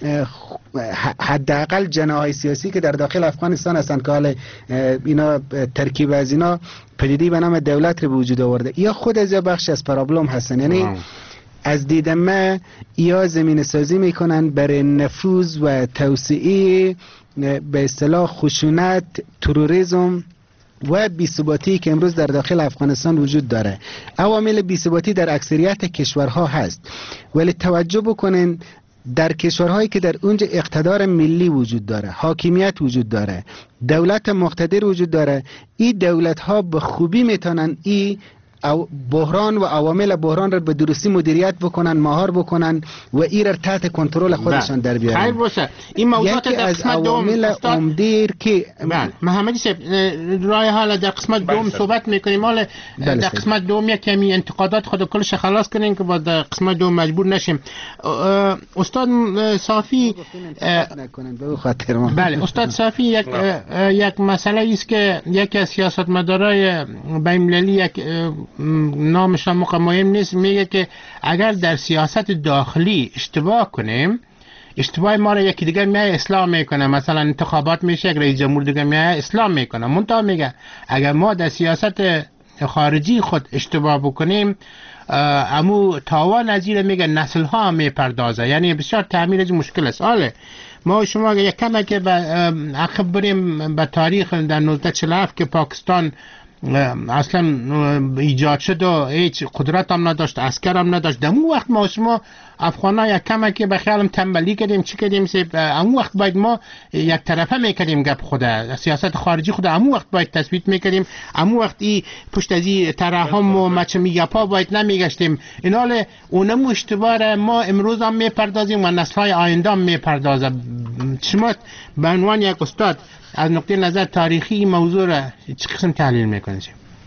حداقل جناح‌های سیاسی که در داخل افغانستان هستند که حالا اینا ترکیب از اینا پدیدی به نام دولت رو به وجود آورده یا خود از یا بخش از پرابلم هستن، یعنی از دید من یا زمین سازی میکنن برای نفوذ و توسعه به اصطلاح خشونت، تروریسم و بی‌ثباتی که امروز در داخل افغانستان وجود داره. عوامل بی‌ثباتی در اکثریت کشورها هست، ولی توجه بکنین در کشورهایی که در اونجا اقتدار ملی وجود داره، حاکمیت وجود داره، دولت مقتدر وجود داره، این دولت ها به خوبی میتونن این او بحران و عوامل بحران را به درستی مدیریت بکنن، مهار بکنن و این را تحت کنترل خودشان در بیارن. خیر باشه. این موضوعات یکی در از قسمت دوم عمده که بله محمدی صاحب رای حالا در قسمت دوم صحبت میکنیم. حالا در قسمت دوم یک کمی انتقادات خود کلش خلاص کنیم که بعد در قسمت دوم مجبور نشیم. استاد صافی بله استاد صافی یک یک مسئله است که یکی از سیاستمدارای بین‌المللی یک نامش هم مهم نیست، میگه که اگر در سیاست داخلی اشتباه کنیم اشتباه ما را یکی دیگر میای اصلاح میکنه. مثلا انتخابات میشه یک رئیس جمهور دیگر میای اصلاح میکنه. منتها میگه اگر ما در سیاست خارجی خود اشتباه بکنیم امو تاوان ازیر میگه نسل ها میپردازه، یعنی بسیار تعمیرش مشکل است. حالا ما شما یک کمی که عقب بریم به تاریخ در نوزده چهل و هفت که پاکستان اصلا ایجاد شد و هیچ قدرت هم نداشت، عسکر هم نداشت. در اون وقت ما شما افغان ها یک کم که به خیالم تنبلی کردیم چی کردیم اون وقت باید ما یک طرفه میکردیم گپ خود سیاست خارجی خود اون وقت باید تثبیت میکردیم، اون وقت ای پشت از این ترحم و مچمی گپا باید نمیگشتیم. این حال اونم اشتباه ما امروز هم میپردازیم و نسل های آینده هم میپردازه. شما به عنوان یک استاد از نقطه نظر تاریخی این موضوع را چه قسم تحلیل میکنید؟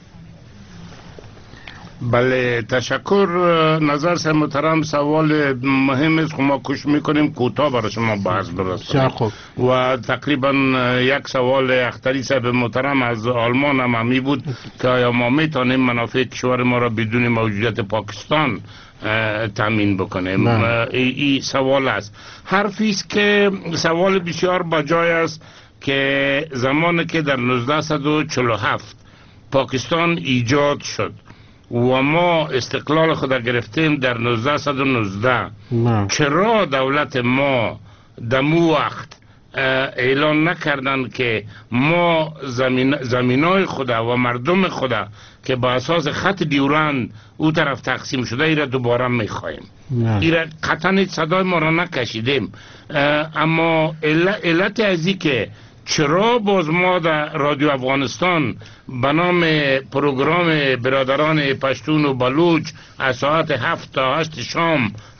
بله تشکر. نظر سه محترم سوال مهم است که ما کوشش میکنیم کوتاه برای شما بحث درست کنیم و تقریبا یک سوال اختری صاحب محترم از آلمان هم همی بود که آیا ما میتونیم منافع کشور ما را بدون موجودیت پاکستان تامین بکنیم. این سوال است. حرفی است که سوال بسیار بجای است که زمانی که در نوزده و چهل و هفت پاکستان ایجاد شد و ما استقلال خود گرفتیم در نوزده و نوزده، چرا دولت ما دمو وقت اعلان نکردن که ما زمین زمینای خدا و مردم خدا که با اساس خط دیورند او طرف تقسیم شده ای را دوباره میخواهیم؟ ای را قطعا صدای ما را نکشیدیم. اما علت از این که چرا باز ما در رادیو افغانستان به نام پروگرام برادران پشتون و بلوچ از ساعت هفت تا هشت شام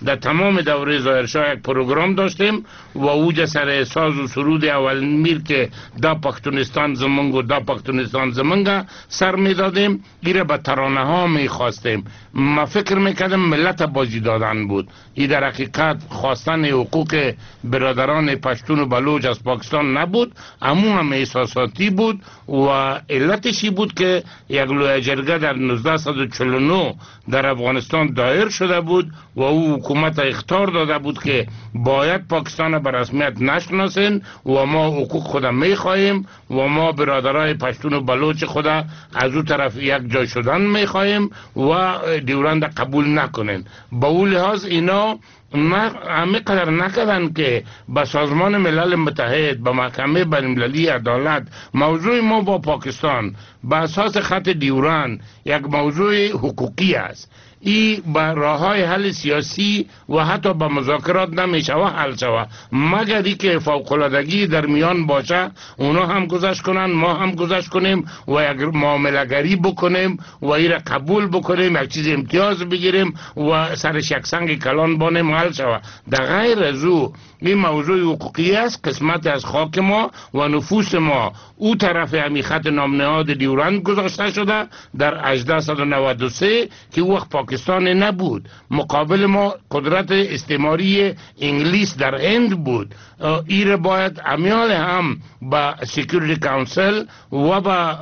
در تمام دوره ظاهرشاه یک پروگرام داشتیم و اوج سر ساز و سرود اول میر که دا پختونستان زمونگ و دا پختونستان زمونگا سر می دادیم، ایره به ترانه ها می خواستیم. ما فکر میکردم ملت بازی دادن بود. این در حقیقت خواستن حقوق برادران پشتون و بلوچ از پاکستان نبود، اما هم احساساتی بود و علتشی بود که یک لویه جرگه در نوزده و چهل و نه در افغانستان دایر شده بود و او حکومت اختار داده بود که باید پاکستان به رسمیت نشناسین و ما حقوق خود میخواهیم و ما برادرای پشتون و بلوچ خود از او طرف یک جای شدن میخواهیم و دیورند قبول نکنین. با اون لحاظ اینا همه قدر نکردن که به سازمان ملل متحد، به محکمه بین‌المللی عدالت موضوع ما با پاکستان به اساس خط دیورند یک موضوع حقوقی است. ای با راه های حل سیاسی و حتی با مذاکرات نمیشه و حل شود مگر ای که فوق‌العادگی در میان باشه، اونا هم گذشت کنن ما هم گذشت کنیم و یک معامله گری بکنیم و ای را قبول بکنیم، یک چیز امتیاز بگیریم و سرش یک سنگ کلان بانیم حل شود. در غیر از او این موضوع حقوقی است، قسمت از خاک ما و نفوس ما او طرف همی خط نامنهاد دیورند گذاشته شده در هجده و نود و سه که او وقت پاکستان نبود. مقابل ما قدرت استعماری انگلیس در هند بود. ایره باید امیال هم با سکیوریتی کانسل و با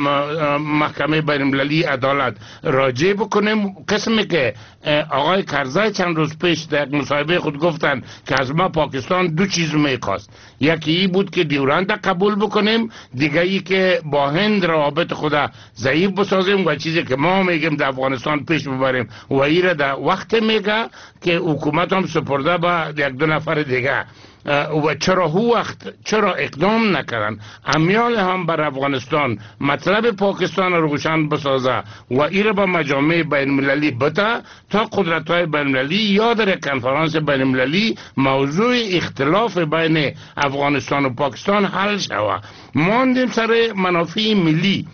محکمه بین‌المللی عدالت راجع بکنیم. قسمی که آقای کرزی چند روز پیش در مصاحبه خود گفتن که از ما پاکستان دو چیز میخواست، یکی ای بود که دیورند حکومت بکنیم، دیگه ای که با هند روابط خدا ضعیف بسازیم و چیزی که ما میگیم در افغانستان پیش ببریم و ایره در وقت میگه که حکومت هم سپرده با یک دو نفر دیگه. و چرا هو وقت چرا اقدام نکردن امیال هم بر افغانستان مطلب پاکستان رو روشن بسازه و ایره با مجامع بین المللی بده تا قدرت های بین المللی یا در کنفرانس بین المللی موضوع اختلاف بین افغانستان و پاکستان حل شود. ماندیم سر منافع ملی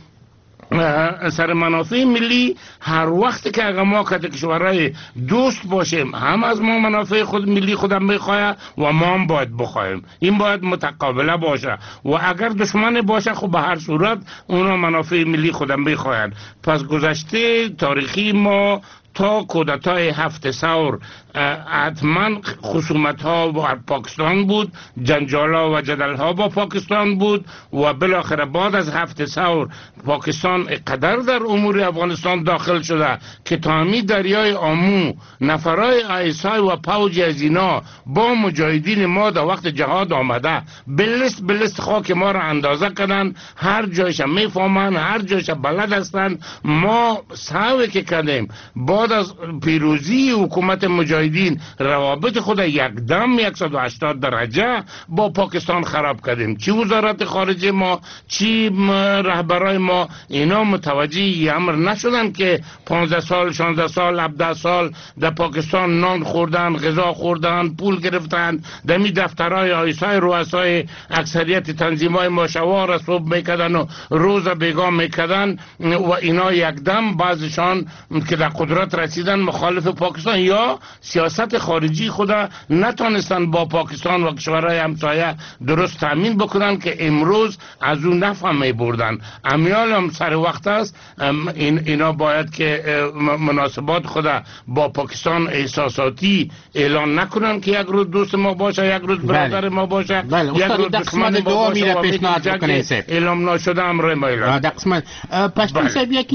سر منافع ملی. هر وقت که اگر ما کت کشورهای دوست باشیم هم از ما منافع خود ملی خودم میخواه و ما هم باید بخواهیم. این باید متقابله باشه و اگر دشمن باشه خب به هر صورت اونا منافع ملی خودم میخواهند. پس گذشته تاریخی ما تا کودتای هفت سور حتما خصومت ها با پاکستان بود، جنجال ها و جدل ها با پاکستان بود و بالاخره بعد از هفت سور پاکستان قدر در امور افغانستان داخل شده که تامی دریای آمو نفرای آیسای و پوج از اینا با مجاهدین ما در وقت جهاد آمده بلست بلست خاک ما را اندازه کردن، هر جایش میفهمن، هر جایش بلد هستن. ما سعی که کردیم بعد از پیروزی حکومت مجاهدین روابط خود یک دم صد و هشتاد درجه با پاکستان خراب کردیم. چی وزارت خارجه ما چی رهبرای ما اینا متوجه این امر نشدن که پانزده سال شانزده سال هفده سال در پاکستان نان خوردن، غذا خوردن، پول گرفتن، دمی دفترهای آیسای رؤسای اکثریت تنظیمای ما شوار را صبح میکردن و روز بیگاه میکردن و اینا یک دم بعضشان که در قدرت رسیدن مخالف پاکستان یا سیاست خارجی خدا نتونستن با پاکستان و کشورهای همسایه درست تامین بکنن که امروز از اون نفع می بردن. امیال هم سر وقت است این اینا باید که مناسبات خدا با پاکستان احساساتی اعلان نکنن که یک روز دوست ما باشه، یک روز برادر بله. ما باشه، بله. یک روز دشمن ما باشه و پیشنهاد بکنین سه اعلام نشده امر مایلان دقیقاً پشتون صاحب یکی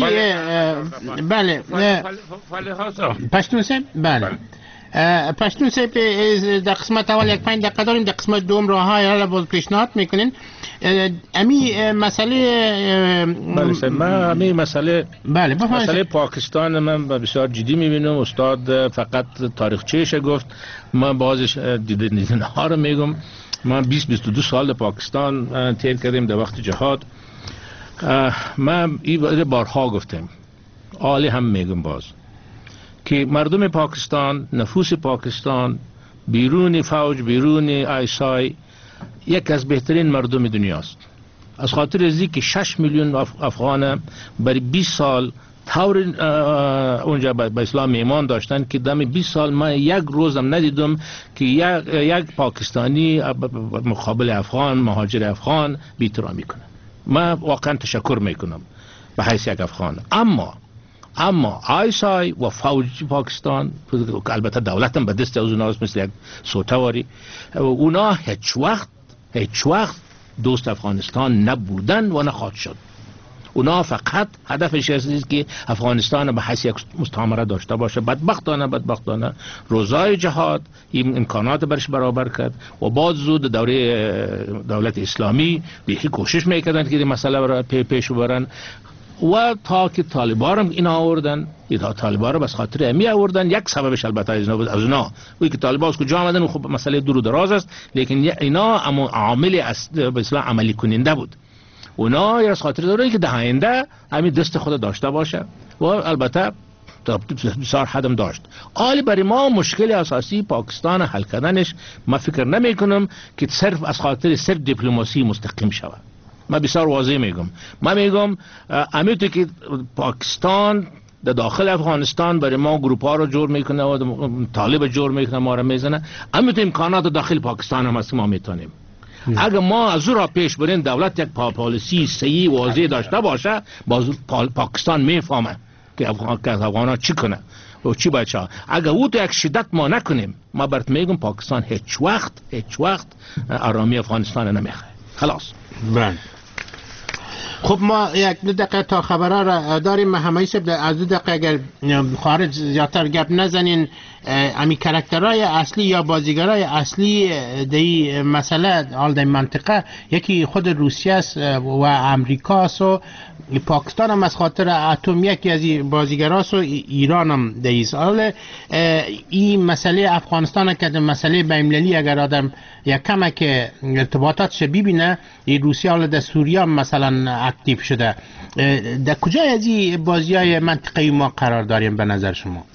بله پشتون صاحب بله پشتون صاحب در قسمت اول یک پنج دقیقه داریم، در قسمت دوم راه های را باز پیشنهاد میکنین. امی مسئله بله صاحب من امی مسئله بله مسئله پاکستان من بسیار جدی میبینم. استاد فقط تاریخچهش گفت، من بازش دیدن ها رو میگم. من بیست بیست و دو سال در پاکستان تیر کردیم در وقت جهاد. من این بارها گفتم، عالی هم میگم باز که مردم پاکستان، نفوس پاکستان بیرون فوج، بیرون آیسای یک از بهترین مردم دنیاست. از خاطر ازی که شش میلیون افغان برای بیست سال طور اونجا به اسلام میمان داشتن که دم بیست سال من یک روزم ندیدم که یک, یک پاکستانی مقابل افغان مهاجر افغان بی‌احترامی کنه. من واقعا تشکر میکنم به حیث یک افغان. اما اما آیسای و فوج پاکستان البته دولتم به دست از اوناست مثل یک سوتواری، اونا هیچ وقت هیچ وقت دوست افغانستان نبودن و نخواهد شد. اونا فقط هدفش است که افغانستان به حیث یک مستعمره داشته باشه. بدبختانه بدبختانه روزای جهاد این امکانات برش برابر کرد و بعد زود دوره دولت اسلامی بیخی کوشش میکردن که این مسئله را پی پیش ببرن و تا که طالبان هم اینا آوردن، اینا طالبان رو بس خاطر امی آوردن. یک سببش البته از اینا از اونا وی که طالبان از کجا آمدن خب مسئله دور و دراز است، لیکن اینا عامل به اصطلاح عملی کننده بود. اونا یا از خاطر داره که در آینده همین دست خود داشته باشه و البته بسیار حدم داشت. حالی برای ما مشکل اساسی پاکستان حل کردنش ما فکر نمی کنم که صرف از خاطر صرف دیپلماسی مستقیم شود. ما بسیار واضح میگم، ما میگم امیتو که پاکستان در داخل افغانستان برای ما گروپ ها رو جور میکنه و طالب جور میکنه ما رو میزنه، امیتو امکانات داخل پاکستان هم است ما میتونیم. اگر ما از او را پیش بریم دولت یک پالیسی صحیح واضح داشته باشه باز پاکستان میفهمه که افغان ها چی کنه و چی باید شد. اگر او تو یک شدت ما نکنیم ما برات میگم پاکستان هیچ وقت هیچ وقت آرامی افغانستان نمیخواه. خلاص. بله. خب ما یک دو دقیقه تا خبرها را داریم. همه سب از دو دقیقه اگر خارج زیادتر گپ نزنین، امی کرکترهای اصلی یا بازیگرای اصلی دی مسئله حال دی منطقه یکی خود روسیه است و امریکا است و پاکستان هم از خاطر اتم یکی از بازیگراست و ایران هم دیست. حال این مسئله افغانستان که مسئله بین‌المللی اگر آدم یک کمک ارتباطاتش ببینه، این روسیه حال در سوریه مثلا اکتیو شده. در کجای از این بازی های منطقه ما قرار داریم به نظر شما؟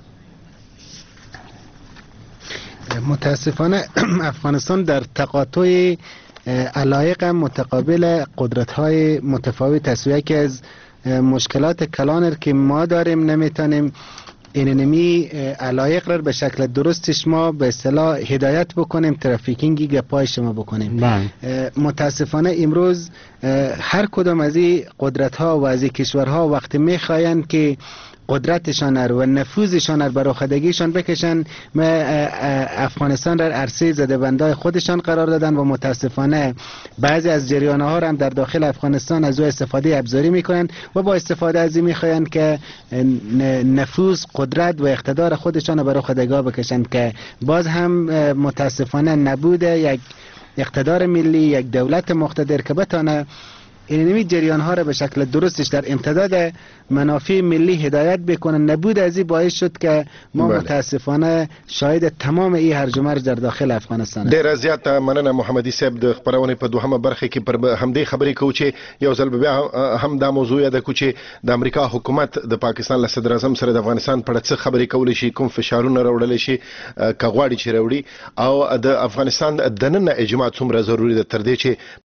متاسفانه افغانستان در تقاطع علایق متقابل قدرت‌های متفاوت است. یکی از مشکلات کلان که ما داریم نمیتونیم اینمی علایق را به شکل درستش ما به اصطلاح هدایت بکنیم، ترافیکینگی گپای شما بکنیم. متاسفانه امروز هر کدام از این قدرت‌ها و از این کشورها وقتی میخواین که قدرتشان و نفوذشان بر آخدگیشان بکشن، افغانستان را عرصه زده بندای خودشان قرار دادن و متاسفانه بعضی از جریانه ها هم در داخل افغانستان از او استفاده ابزاری میکنن و با استفاده از این میخواین که نفوذ، قدرت و اقتدار خودشان بر آخدگاه بکشن که باز هم متاسفانه نبوده یک اقتدار ملی، یک دولت مقتدر که بتانه اینمی جریان ها را به شکل درستش در امتداد منافع ملی هدایت بکنن. نبود از این باعث شد که ما بله. متاسفانه شاهد تمام این هرج و مرج در داخل افغانستان. ډیر زیات مننه محمدي صاحب د خبرونه په دوهمه برخه کې پر همدې خبرې کوو چې یو ځل بیا هم دا موضوع ده چې د امریکا حکومت د پاکستان له صدر اعظم سره د افغانستان په څه خبرې کولې شي، کوم فشارونه راوړل شي، کغواړي چې راوړي او د افغانستان د نن اجماع څومره ضروری ده تر دې چې